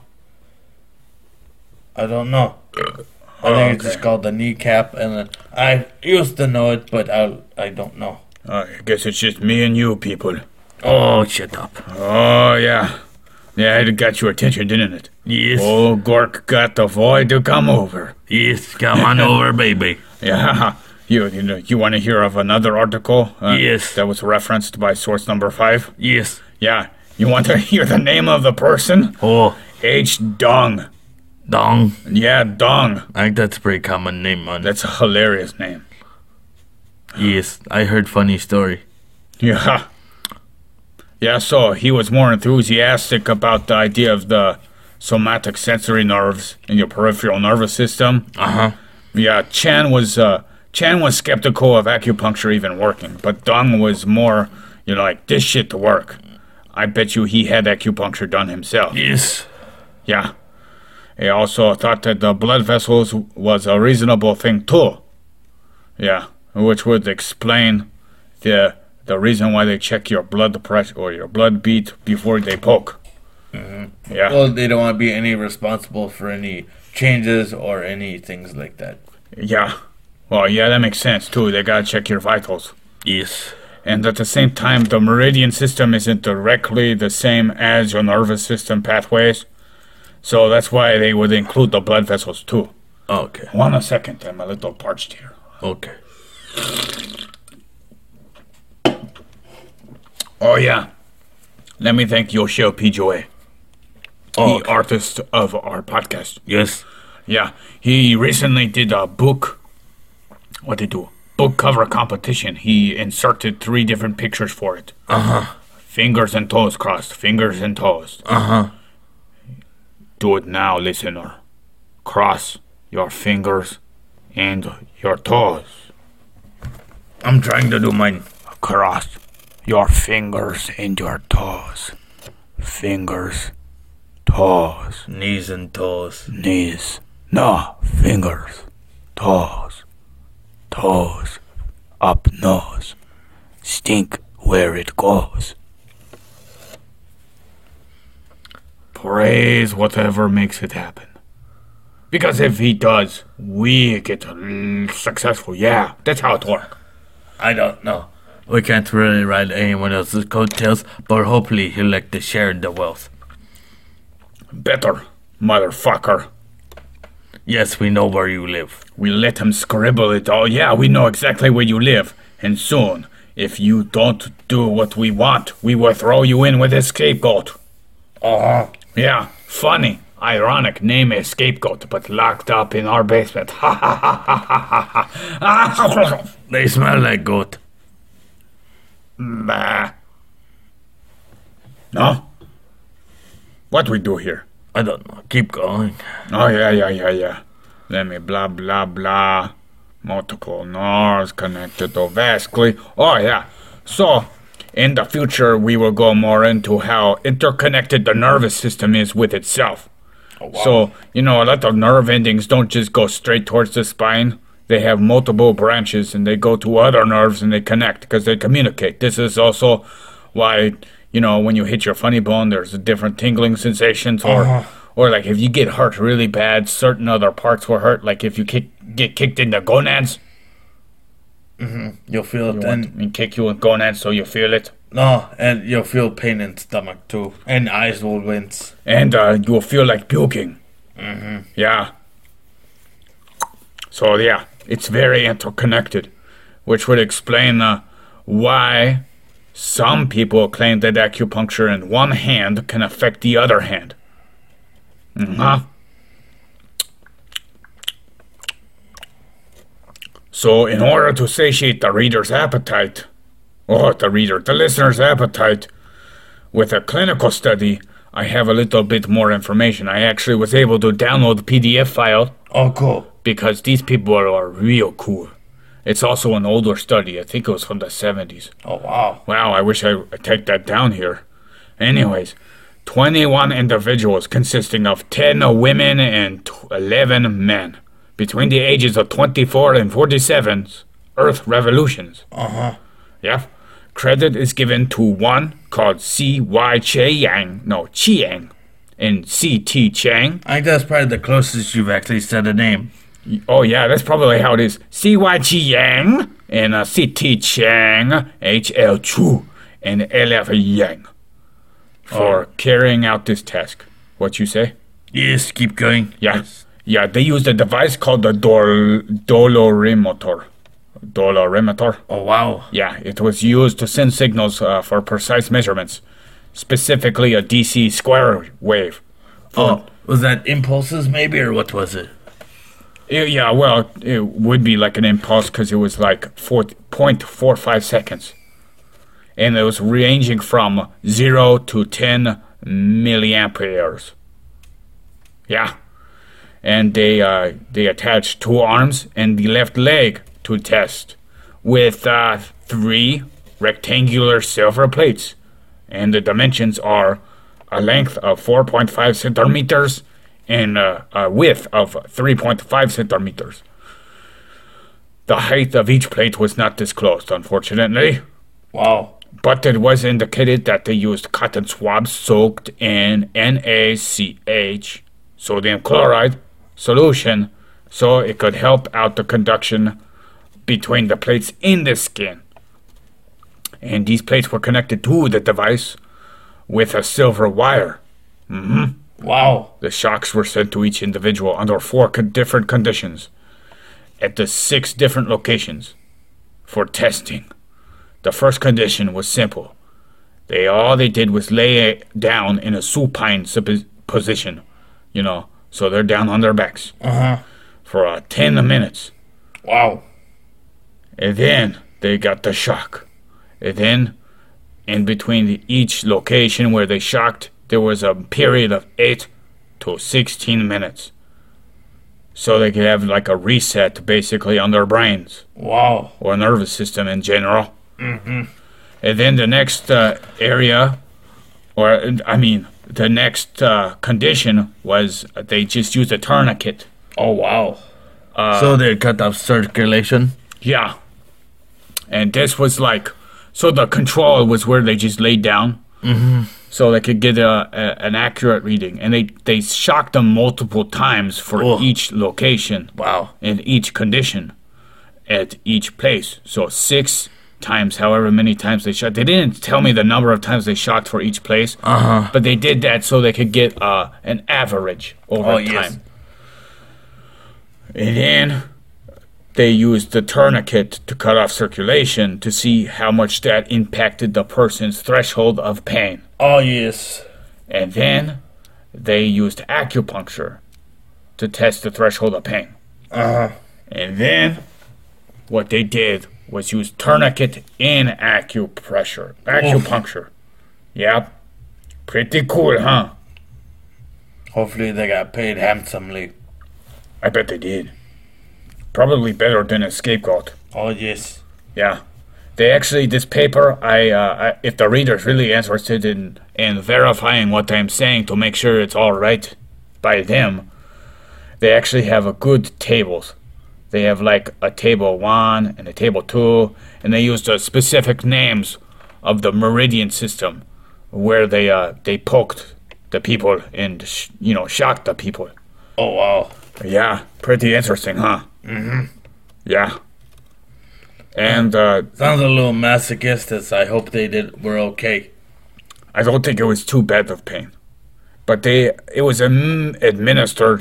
Speaker 2: I don't know. I think it's just called the kneecap, and I used to know it, but I don't know.
Speaker 1: I guess it's just me and you people.
Speaker 2: Oh, shut up.
Speaker 1: Oh, yeah. Yeah, it got your attention, didn't it?
Speaker 2: Yes.
Speaker 1: Oh, Gork got the boy to come over.
Speaker 2: Yes, come on over, baby.
Speaker 1: Yeah. You want to hear of another article?
Speaker 2: Yes.
Speaker 1: That was referenced by source number 5?
Speaker 2: Yes.
Speaker 1: Yeah. You want to hear the name of the person?
Speaker 2: Oh.
Speaker 1: H. Dong.
Speaker 2: Dong?
Speaker 1: Yeah, Dong.
Speaker 2: I think that's a pretty common name, man.
Speaker 1: That's a hilarious name.
Speaker 2: Yes, I heard funny story.
Speaker 1: Yeah. Yeah, so he was more enthusiastic about the idea of the somatic sensory nerves in your peripheral nervous system.
Speaker 2: Uh-huh.
Speaker 1: Yeah, Chan was skeptical of acupuncture even working, but Dong was more, like, this shit to work. I bet you he had acupuncture done himself.
Speaker 2: Yes.
Speaker 1: Yeah. He also thought that the blood vessels was a reasonable thing too. Yeah, which would explain the reason why they check your blood pressure or your blood beat before they poke.
Speaker 2: Mm-hmm.
Speaker 1: Yeah.
Speaker 2: Well, they don't want to be any responsible for any changes or any things like that.
Speaker 1: Yeah. Well, yeah, that makes sense too. They gotta check your vitals.
Speaker 2: Yes.
Speaker 1: And at the same time, the meridian system isn't directly the same as your nervous system pathways. So that's why they would include the blood vessels too.
Speaker 2: Okay.
Speaker 1: 1 second, I'm a little parched here.
Speaker 2: Okay.
Speaker 1: Oh yeah. Let me thank Yoshio Pijoe, the artist of our podcast.
Speaker 2: Yes.
Speaker 1: Yeah, he recently did a book. What did he do? Book cover competition. He inserted 3 different pictures for it.
Speaker 2: Uh-huh.
Speaker 1: Fingers and toes crossed. Fingers and toes.
Speaker 2: Uh-huh.
Speaker 1: Do it now, listener. Cross your fingers and your toes.
Speaker 2: I'm trying to do mine.
Speaker 1: Cross your fingers and your toes. Fingers, toes.
Speaker 2: Knees and toes.
Speaker 1: Knees. No, fingers, toes. Toes, up nose. Stink where it goes. Praise whatever makes it happen. Because if he does, we get successful. Yeah, that's how it works.
Speaker 2: I don't know. We can't really ride anyone else's coattails, but hopefully he'll like to share the wealth.
Speaker 1: Better, motherfucker.
Speaker 2: Yes, we know where you live.
Speaker 1: We let him scribble it all. Yeah, we know exactly where you live. And soon, if you don't do what we want, we will throw you in with a scapegoat.
Speaker 2: Uh-huh.
Speaker 1: Yeah, funny, ironic name a scapegoat, but locked up in our basement. Ha ha ha ha ha ha.
Speaker 2: They smell like goat.
Speaker 1: Bah. No? What we do here?
Speaker 2: I don't know. Keep going.
Speaker 1: Oh, yeah. Let me blah, blah, blah. Multiple nerves connected vascularly. Oh, yeah. So, in the future, we will go more into how interconnected the nervous system is with itself.
Speaker 2: Oh, wow.
Speaker 1: So, a lot of nerve endings don't just go straight towards the spine. They have multiple branches, and they go to other nerves, and they connect because they communicate. This is also why, when you hit your funny bone, there's different tingling sensations, or like if you get hurt really bad, certain other parts will hurt. Like if you get kicked in the gonads.
Speaker 2: Mm-hmm. You'll feel it then.
Speaker 1: And kick you in gonads so you feel it.
Speaker 2: No, and you'll feel pain in stomach too, and eyes will wince.
Speaker 1: And you'll feel like puking.
Speaker 2: Mm-hmm.
Speaker 1: Yeah. So yeah, it's very interconnected, which would explain why some people claim that acupuncture in one hand can affect the other hand. Uh-huh. So, in order to satiate the listener's appetite, with a clinical study, I have a little bit more information. I actually was able to download the PDF file.
Speaker 2: Oh, cool.
Speaker 1: Because these people are real cool. It's also an older study. I think it was from the 70s.
Speaker 2: Oh, wow.
Speaker 1: Wow, I wish I take that down here. Anyways, 21 individuals consisting of 10 women and 11 men between the ages of 24 and 47 Earth revolutions.
Speaker 2: Uh-huh.
Speaker 1: Yeah. Credit is given to one called C.Y. Chiang and C.T. Chang.
Speaker 2: I think that's probably the closest you've actually said a name.
Speaker 1: Oh, yeah, that's probably how it is. C.Y. Chiang and C.T. Chang, H.L. Chu, and L.F. Yang for carrying out this task. What you say?
Speaker 2: Yes, keep going.
Speaker 1: Yeah.
Speaker 2: Yes.
Speaker 1: Yeah, they used a device called the dolorimeter. Dolorimeter?
Speaker 2: Oh, wow.
Speaker 1: Yeah, it was used to send signals for precise measurements, specifically a DC square wave.
Speaker 2: Was that impulses maybe, or what was it?
Speaker 1: Yeah, well, it would be like an impulse because it was like 0.45 seconds. And it was ranging from 0 to 10 milliamperes. Yeah. And they attached 2 arms and the left leg to test with 3 rectangular silver plates. And the dimensions are a length of 4.5 centimeters and a width of 3.5 centimeters. The height of each plate was not disclosed, unfortunately.
Speaker 2: Wow.
Speaker 1: But it was indicated that they used cotton swabs soaked in NaCH, sodium chloride, solution, so it could help out the conduction between the plates in the skin. And these plates were connected to the device with a silver wire. Mm-hmm.
Speaker 2: Wow.
Speaker 1: The shocks were sent to each individual under 4 different conditions at the 6 different locations for testing. The first condition was simple. All they did was lay down in a supine position, so they're down on their backs for 10 minutes.
Speaker 2: Wow.
Speaker 1: And then they got the shock. And then, in between each location where they shocked, there was a period of 8 to 16 minutes. So they could have like a reset, basically, on their brains.
Speaker 2: Wow.
Speaker 1: Or nervous system in general.
Speaker 2: Mm-hmm.
Speaker 1: And then the next the next condition was they just used a tourniquet.
Speaker 2: Oh, wow. So they cut off circulation?
Speaker 1: Yeah. And this was so the control was where they just laid down.
Speaker 2: Mm-hmm.
Speaker 1: So they could get an accurate reading. And they shocked them multiple times for each location.
Speaker 2: Wow.
Speaker 1: And each condition at each place. So 6 times, however many times they shot. They didn't tell me the number of times they shot for each place. But they did that so they could get an average over time. Yes. And then they used the tourniquet to cut off circulation to see how much that impacted the person's threshold of pain.
Speaker 2: Oh, yes.
Speaker 1: And then they used acupuncture to test the threshold of pain. And then what they did was use tourniquet in acupuncture. Yep. Pretty cool, huh?
Speaker 2: Hopefully they got paid handsomely.
Speaker 1: I bet they did. Probably better than a scapegoat.
Speaker 2: Oh, yes.
Speaker 1: Yeah. They actually, this paper, if the reader's really interested in verifying what I'm saying to make sure it's all right by them, they actually have a good tables. They have like a table 1 and a table 2, and they use the specific names of the meridian system where they poked the people and shocked the people.
Speaker 2: Oh, wow.
Speaker 1: Yeah, pretty interesting, huh?
Speaker 2: Mm-hmm.
Speaker 1: Yeah. And
Speaker 2: sounds a little masochistic. I hope were okay.
Speaker 1: I don't think it was too bad of pain, but it was administered.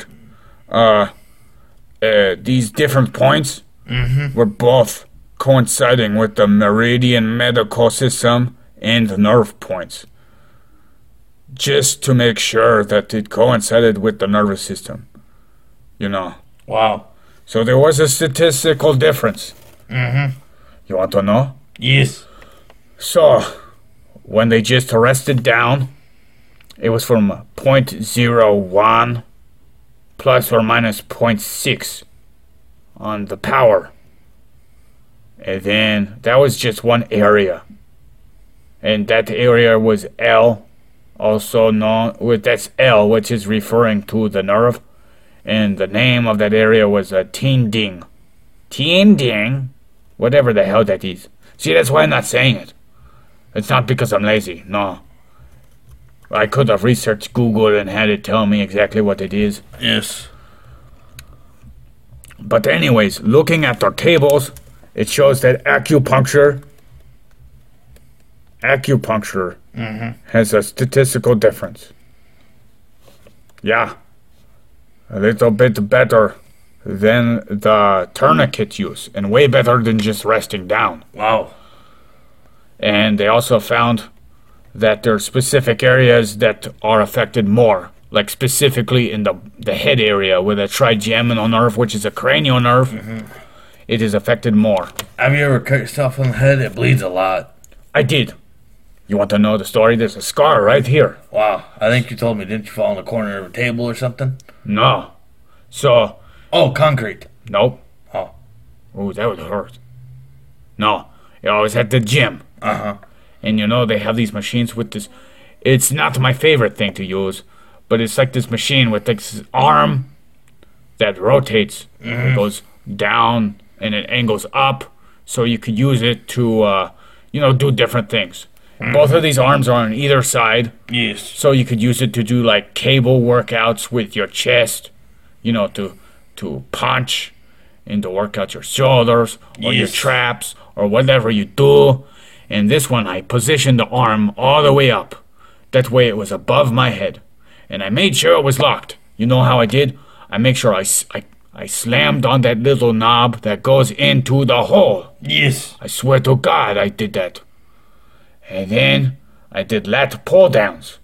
Speaker 1: These different points were both coinciding with the meridian medical system and the nerve points. just to make sure that it coincided with the nervous system. You know.
Speaker 2: Wow.
Speaker 1: So there was a statistical difference.
Speaker 2: Mm-hmm.
Speaker 1: You want to know?
Speaker 2: Yes.
Speaker 1: So, when they just rested down, it was from point .01 plus or minus point .6 on the power. And then that was just one area. And that area was L, also known with that's L, which is referring to the nerve. And the name of that area was Tiending. Tiending? Whatever the hell that is. See, that's why I'm not saying it. It's not because I'm lazy, no. I could have researched Google and had it tell me exactly what it is.
Speaker 2: Yes.
Speaker 1: But anyways, looking at their tables, it shows that acupuncture has a statistical difference. Yeah. A little bit better than the tourniquet use, and way better than just resting down.
Speaker 2: Wow.
Speaker 1: And they also found that there are specific areas that are affected more, like specifically in the head area with a trigeminal nerve, which is a cranial nerve. It is affected more.
Speaker 2: Have you ever cut yourself in the head? It bleeds a lot.
Speaker 1: I did. You want to know the story? There's a scar right here.
Speaker 2: Wow. I think you told me, didn't you fall in the corner of a table or something?
Speaker 1: No. So...
Speaker 2: Oh, concrete.
Speaker 1: Nope.
Speaker 2: Oh.
Speaker 1: Ooh, that would hurt. No. I was at the gym.
Speaker 2: Uh-huh.
Speaker 1: And you know, they have these machines with this... It's not my favorite thing to use, but it's like this machine with this arm that rotates. It goes down and it angles up, so you could use it to, do different things. Both of these arms are on either side.
Speaker 2: Yes.
Speaker 1: So you could use it to do, like, cable workouts with your chest, to punch and to work out your shoulders or your traps or whatever you do. And this one, I positioned the arm all the way up. That way it was above my head. And I made sure it was locked. You know how I did? I made sure I slammed on that little knob that goes into the hole.
Speaker 2: Yes.
Speaker 1: I swear to God I did that. And then I did lat pull downs.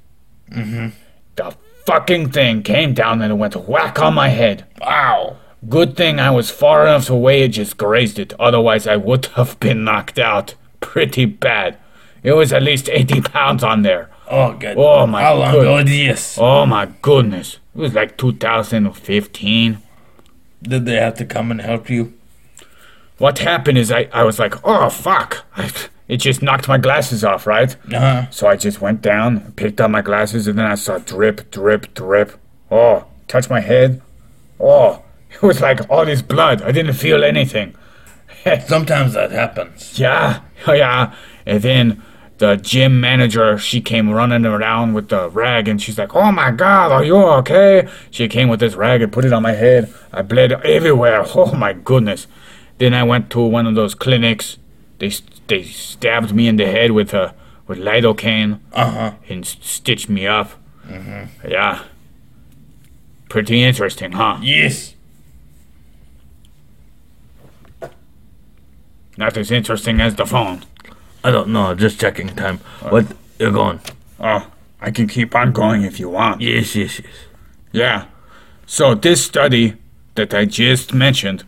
Speaker 1: The fucking thing came down and it went whack on my head.
Speaker 2: Wow.
Speaker 1: Good thing I was far enough away it just grazed it. Otherwise I would have been knocked out pretty bad. It was at least 80 pounds on there.
Speaker 2: Oh, good.
Speaker 1: Oh, my
Speaker 2: How long
Speaker 1: goodness.
Speaker 2: ago this?
Speaker 1: Oh, my goodness. It was like 2015.
Speaker 2: Did they have to come and help you?
Speaker 1: What happened is I was like, oh, fuck. It just knocked my glasses off, right?
Speaker 2: Uh-huh.
Speaker 1: So I just went down, picked up my glasses, and then I saw drip, drip, drip. Oh, touched my head. Oh, it was like all this blood. I didn't feel anything.
Speaker 2: Sometimes that happens.
Speaker 1: Yeah. And then the gym manager, she came running around with the rag, and she's like, oh my God, are you okay? She came with this rag and put it on my head. I bled everywhere. Oh my goodness. Then I went to one of those clinics. They stabbed me in the head with lidocaine and stitched me up. Yeah. Pretty interesting, huh?
Speaker 2: Yes.
Speaker 1: Not as interesting as the phone.
Speaker 2: I don't know. Just checking time. What? You're going.
Speaker 1: Oh, I can keep on going if you want.
Speaker 2: Yes.
Speaker 1: Yeah. So this study that I just mentioned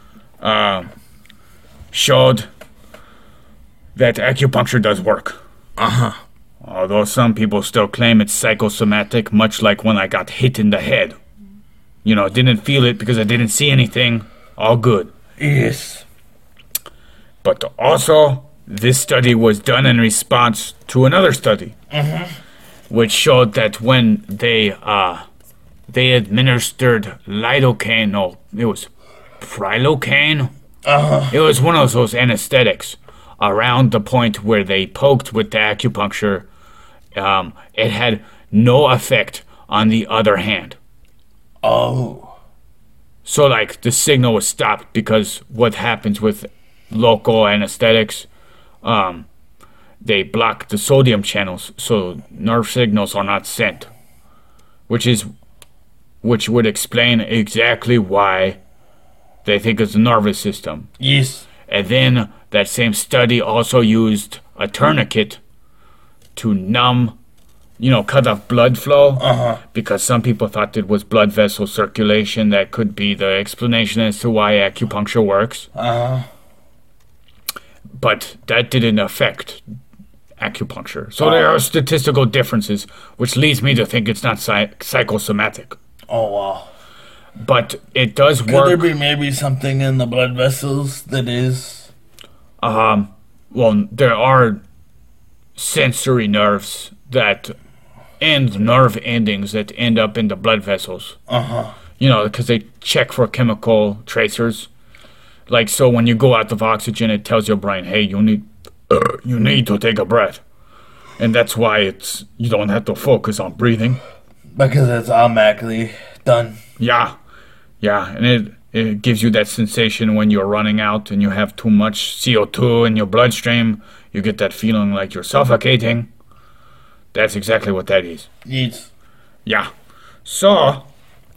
Speaker 1: showed that acupuncture does work. Although some people still claim it's psychosomatic, much like when I got hit in the head. Didn't feel it because I didn't see anything. All good.
Speaker 2: Yes.
Speaker 1: But also, this study was done in response to another study, which showed that when they administered lidocaine, no, it was prilocaine. It was one of those anesthetics around the point where they poked with the acupuncture. It had no effect on the other hand.
Speaker 2: Oh.
Speaker 1: So, like, the signal was stopped because what happens with local anesthetics, they block the sodium channels, so nerve signals are not sent, which would explain exactly why they think it's the nervous system.
Speaker 2: Yes.
Speaker 1: And then that same study also used a tourniquet to numb cut off blood flow.
Speaker 2: Uh-huh.
Speaker 1: Because some people thought it was blood vessel circulation that could be the explanation as to why acupuncture works.
Speaker 2: Uh-huh.
Speaker 1: But that didn't affect acupuncture. So there are statistical differences, which leads me to think it's not psychosomatic.
Speaker 2: Oh, wow.
Speaker 1: But it does
Speaker 2: Could
Speaker 1: work.
Speaker 2: there be maybe something in the blood vessels that is...
Speaker 1: Well, there are sensory nerves and nerve endings that end up in the blood vessels.
Speaker 2: Uh-huh.
Speaker 1: Because they check for chemical tracers. Like, so when you go out of oxygen, it tells your brain, hey, you need to take a breath. And that's why you don't have to focus on breathing.
Speaker 2: Because it's automatically done.
Speaker 1: Yeah, and it gives you that sensation when you're running out and you have too much CO2 in your bloodstream. You get that feeling like you're suffocating. That's exactly what that is.
Speaker 2: Yes.
Speaker 1: Yeah. So,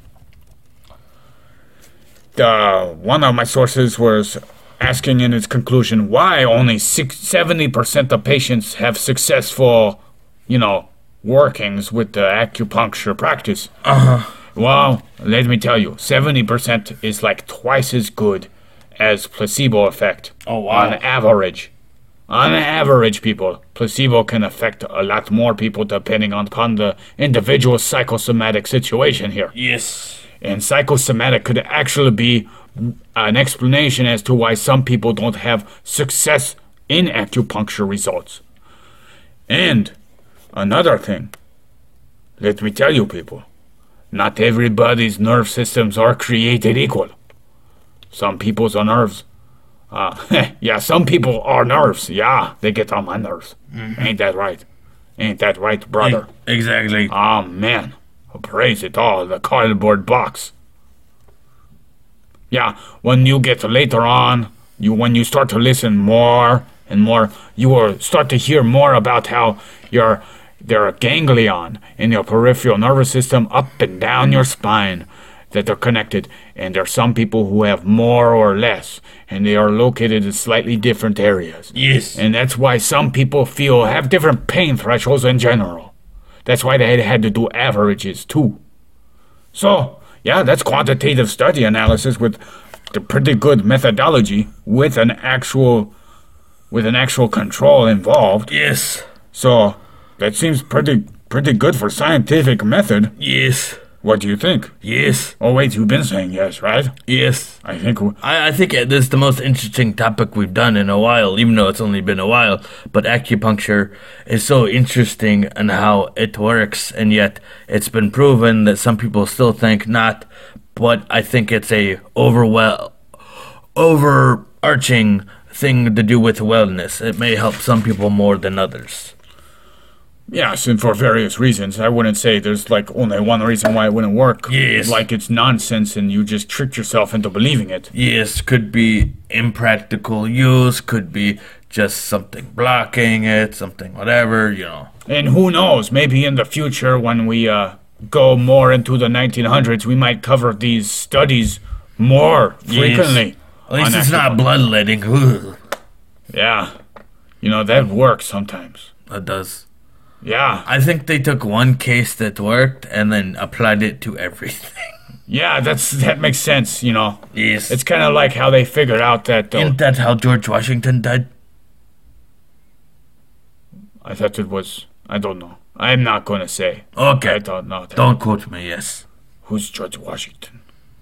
Speaker 1: one of my sources was asking in its conclusion why only 70% of patients have successful, workings with the acupuncture practice.
Speaker 2: Uh-huh.
Speaker 1: Well, let me tell you, 70% is like twice as good as placebo effect.
Speaker 2: Oh, wow.
Speaker 1: On average. On average, people, placebo can affect a lot more people depending upon the individual psychosomatic situation here.
Speaker 2: Yes.
Speaker 1: And psychosomatic could actually be an explanation as to why some people don't have success in acupuncture results. And another thing, let me tell you, people, not everybody's nerve systems are created equal. Some people's are nerves. Some people are nerves. Yeah, they get on my nerves. Mm-hmm. Ain't that right? Ain't that right, brother?
Speaker 2: Exactly.
Speaker 1: Oh, man. Praise it all, the cardboard box. Yeah, when you get later on, when you start to listen more and more, you will start to hear more about how there are ganglion in your peripheral nervous system up and down your spine that are connected. And there are some people who have more or less, and they are located in slightly different areas.
Speaker 2: Yes.
Speaker 1: And that's why some people have different pain thresholds in general. That's why they had to do averages too. So, yeah, that's quantitative study analysis with the pretty good methodology with an actual control involved.
Speaker 2: Yes.
Speaker 1: So, that seems pretty good for scientific method.
Speaker 2: Yes.
Speaker 1: What do you think?
Speaker 2: Yes.
Speaker 1: Oh, wait, you've been saying yes, right?
Speaker 2: Yes.
Speaker 1: I think
Speaker 2: this is the most interesting topic we've done in a while, even though it's only been a while. But acupuncture is so interesting in how it works, and yet it's been proven that some people still think not. But I think it's a overarching thing to do with wellness. It may help some people more than others.
Speaker 1: Yes, and for various reasons. I wouldn't say there's only one reason why it wouldn't work.
Speaker 2: Yes.
Speaker 1: Like it's nonsense and you just tricked yourself into believing it.
Speaker 2: Yes, could be impractical use, could be just something blocking it, something whatever,
Speaker 1: And who knows, maybe in the future when we go more into the 1900s, we might cover these studies more frequently.
Speaker 2: Yes. At least it's not bloodletting. Ugh.
Speaker 1: Yeah. That works sometimes.
Speaker 2: It does.
Speaker 1: Yeah.
Speaker 2: I think they took one case that worked and then applied it to everything.
Speaker 1: Yeah, that makes sense,
Speaker 2: Yes.
Speaker 1: It's kind of like how they figured out that...
Speaker 2: Isn't that how George Washington died?
Speaker 1: I thought it was... I don't know. I'm not going to say.
Speaker 2: Okay.
Speaker 1: I don't know that.
Speaker 2: Don't quote me, yes.
Speaker 1: Who's George Washington?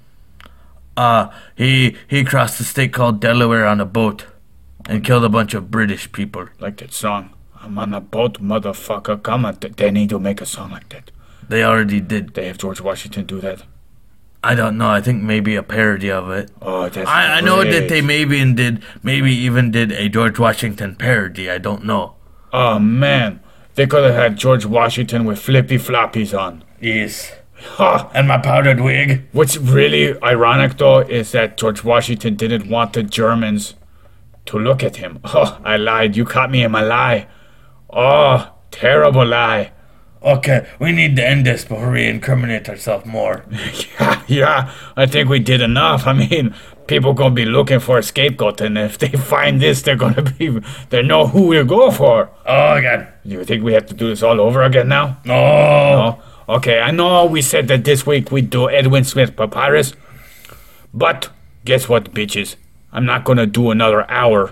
Speaker 2: He crossed a state called Delaware on a boat and killed a bunch of British people.
Speaker 1: Like that song. I'm on a boat, motherfucker. Come on. They need to make a song like that.
Speaker 2: They already did.
Speaker 1: They have George Washington do that.
Speaker 2: I don't know. I think maybe a parody of it.
Speaker 1: Oh, that's
Speaker 2: I know that they maybe even did a George Washington parody. I don't know.
Speaker 1: Oh, man. They could have had George Washington with flippy floppies on.
Speaker 2: Yes.
Speaker 1: Ha!
Speaker 2: And my powdered wig.
Speaker 1: What's really ironic, though, is that George Washington didn't want the Germans to look at him. Oh, I lied. You caught me in my lie. Oh, terrible lie.
Speaker 2: Okay, we need to end this before we incriminate ourselves more.
Speaker 1: Yeah, I think we did enough. I mean, people gonna be looking for a scapegoat, and if they find this, they know who we go for.
Speaker 2: Oh, God.
Speaker 1: You think we have to do this all over again now?
Speaker 2: No.
Speaker 1: No? Okay, I know we said that this week we'd do Edwin Smith Papyrus, but guess what, bitches? I'm not gonna do another hour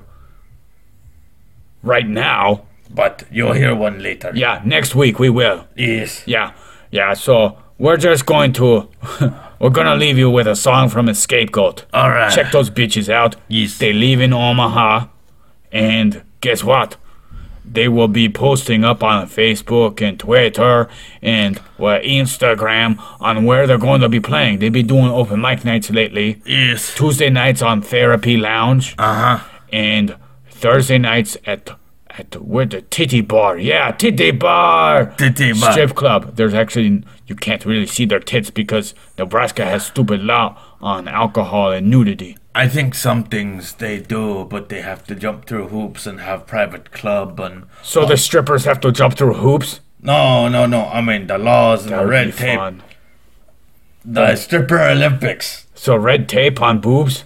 Speaker 1: right now.
Speaker 2: But you'll hear one later.
Speaker 1: Yeah, next week we will.
Speaker 2: Yes.
Speaker 1: Yeah, so we're just going to... we're gonna leave you with a song from a Scapegoat.
Speaker 2: All right.
Speaker 1: Check those bitches out.
Speaker 2: Yes.
Speaker 1: They live in Omaha, and guess what? They will be posting up on Facebook and Twitter and Instagram on where they're going to be playing. They've been doing open mic nights lately.
Speaker 2: Yes.
Speaker 1: Tuesday nights on Therapy Lounge.
Speaker 2: Uh-huh.
Speaker 1: And Thursday nights at where the Titty Bar. Yeah, Titty Bar.
Speaker 2: Titty Bar.
Speaker 1: Strip club. There's actually, you can't really see their tits because Nebraska has stupid law on alcohol and nudity.
Speaker 2: I think some things they do, but they have to jump through hoops and have private club and...
Speaker 1: So the strippers have to jump through hoops?
Speaker 2: No. I mean, the laws and
Speaker 1: That
Speaker 2: the
Speaker 1: would
Speaker 2: red
Speaker 1: be
Speaker 2: tape.
Speaker 1: fun.
Speaker 2: The stripper Olympics.
Speaker 1: So red tape on boobs?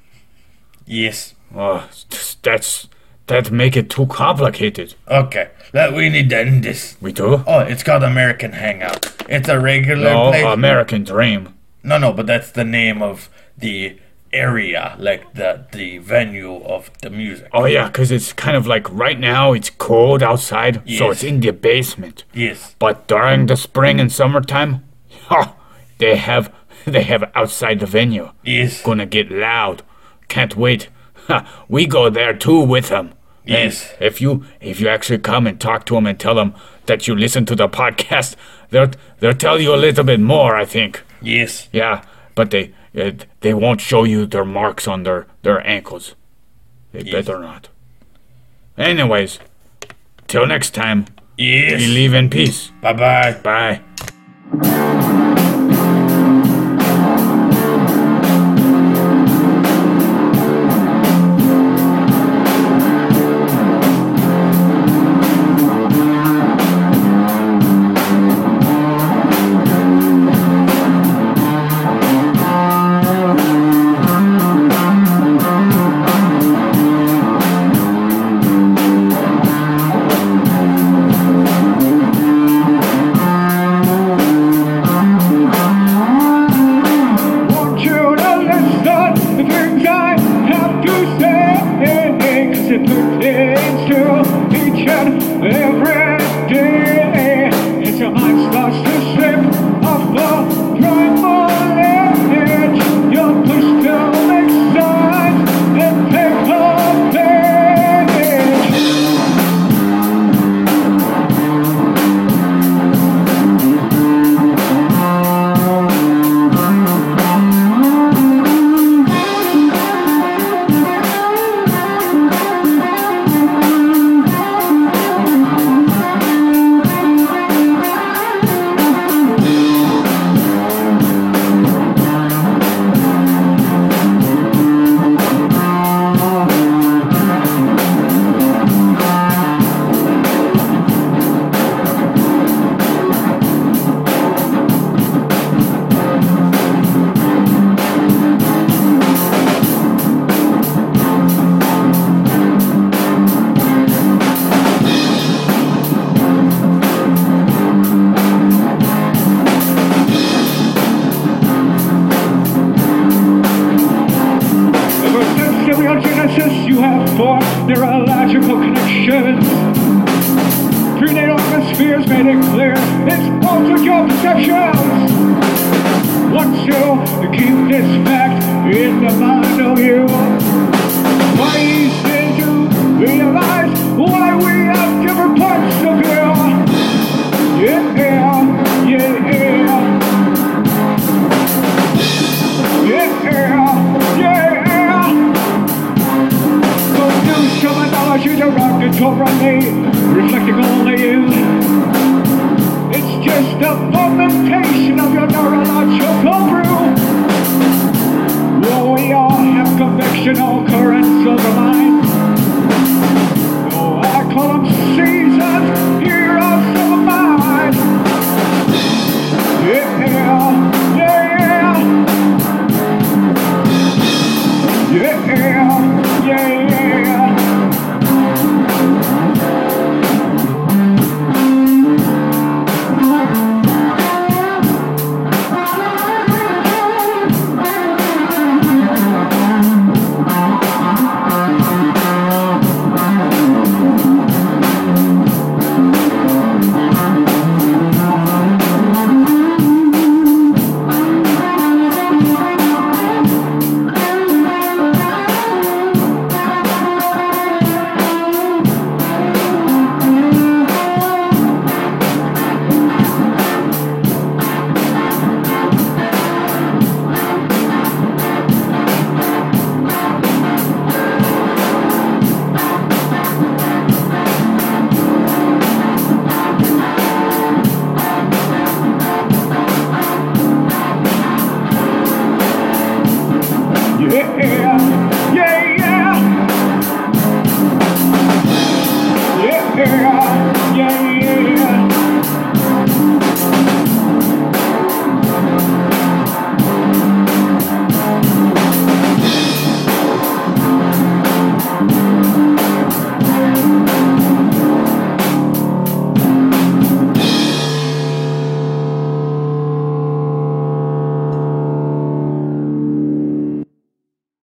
Speaker 2: Yes.
Speaker 1: Oh, that make it too complicated.
Speaker 2: Okay. We need to end this.
Speaker 1: We do?
Speaker 2: Oh, it's called American Hangout. It's a regular
Speaker 1: No,
Speaker 2: place.
Speaker 1: American Dream.
Speaker 2: No, but that's the name of the area, like the venue of the music.
Speaker 1: Oh yeah, because it's kind of like right now it's cold outside, so
Speaker 2: Yes.
Speaker 1: it's in the basement.
Speaker 2: Yes.
Speaker 1: But during the spring and summertime, they have outside the venue.
Speaker 2: Yes.
Speaker 1: Gonna get loud. Can't wait. We go there too with them.
Speaker 2: Yes.
Speaker 1: And if you actually come and talk to them and tell them that you listen to the podcast, they'll tell you a little bit more, I think.
Speaker 2: Yes.
Speaker 1: Yeah, but they won't show you their marks on their ankles. They
Speaker 2: Yes.
Speaker 1: better not. Anyways, till next time,
Speaker 2: Yes.
Speaker 1: believe in peace.
Speaker 2: Bye-bye.
Speaker 1: Bye.
Speaker 3: Want you to listen the things I have to say, 'cause it pertains to each and every day. As your mind starts to slip off the primal edge, you're pushed to make signs and take the page. Ever since embryogenesis, you have formed neurological connections. Prenatal atmospheres made it clear it's altered your perceptions. Want to keep this fact in the mind of you. Why did you realize why we have different parts of you? Yeah. So new terminology derived orally, reflecting only you. It's just a fermentation of your neurological brew. Well, we all have convectional currents of the mind. Oh, I call them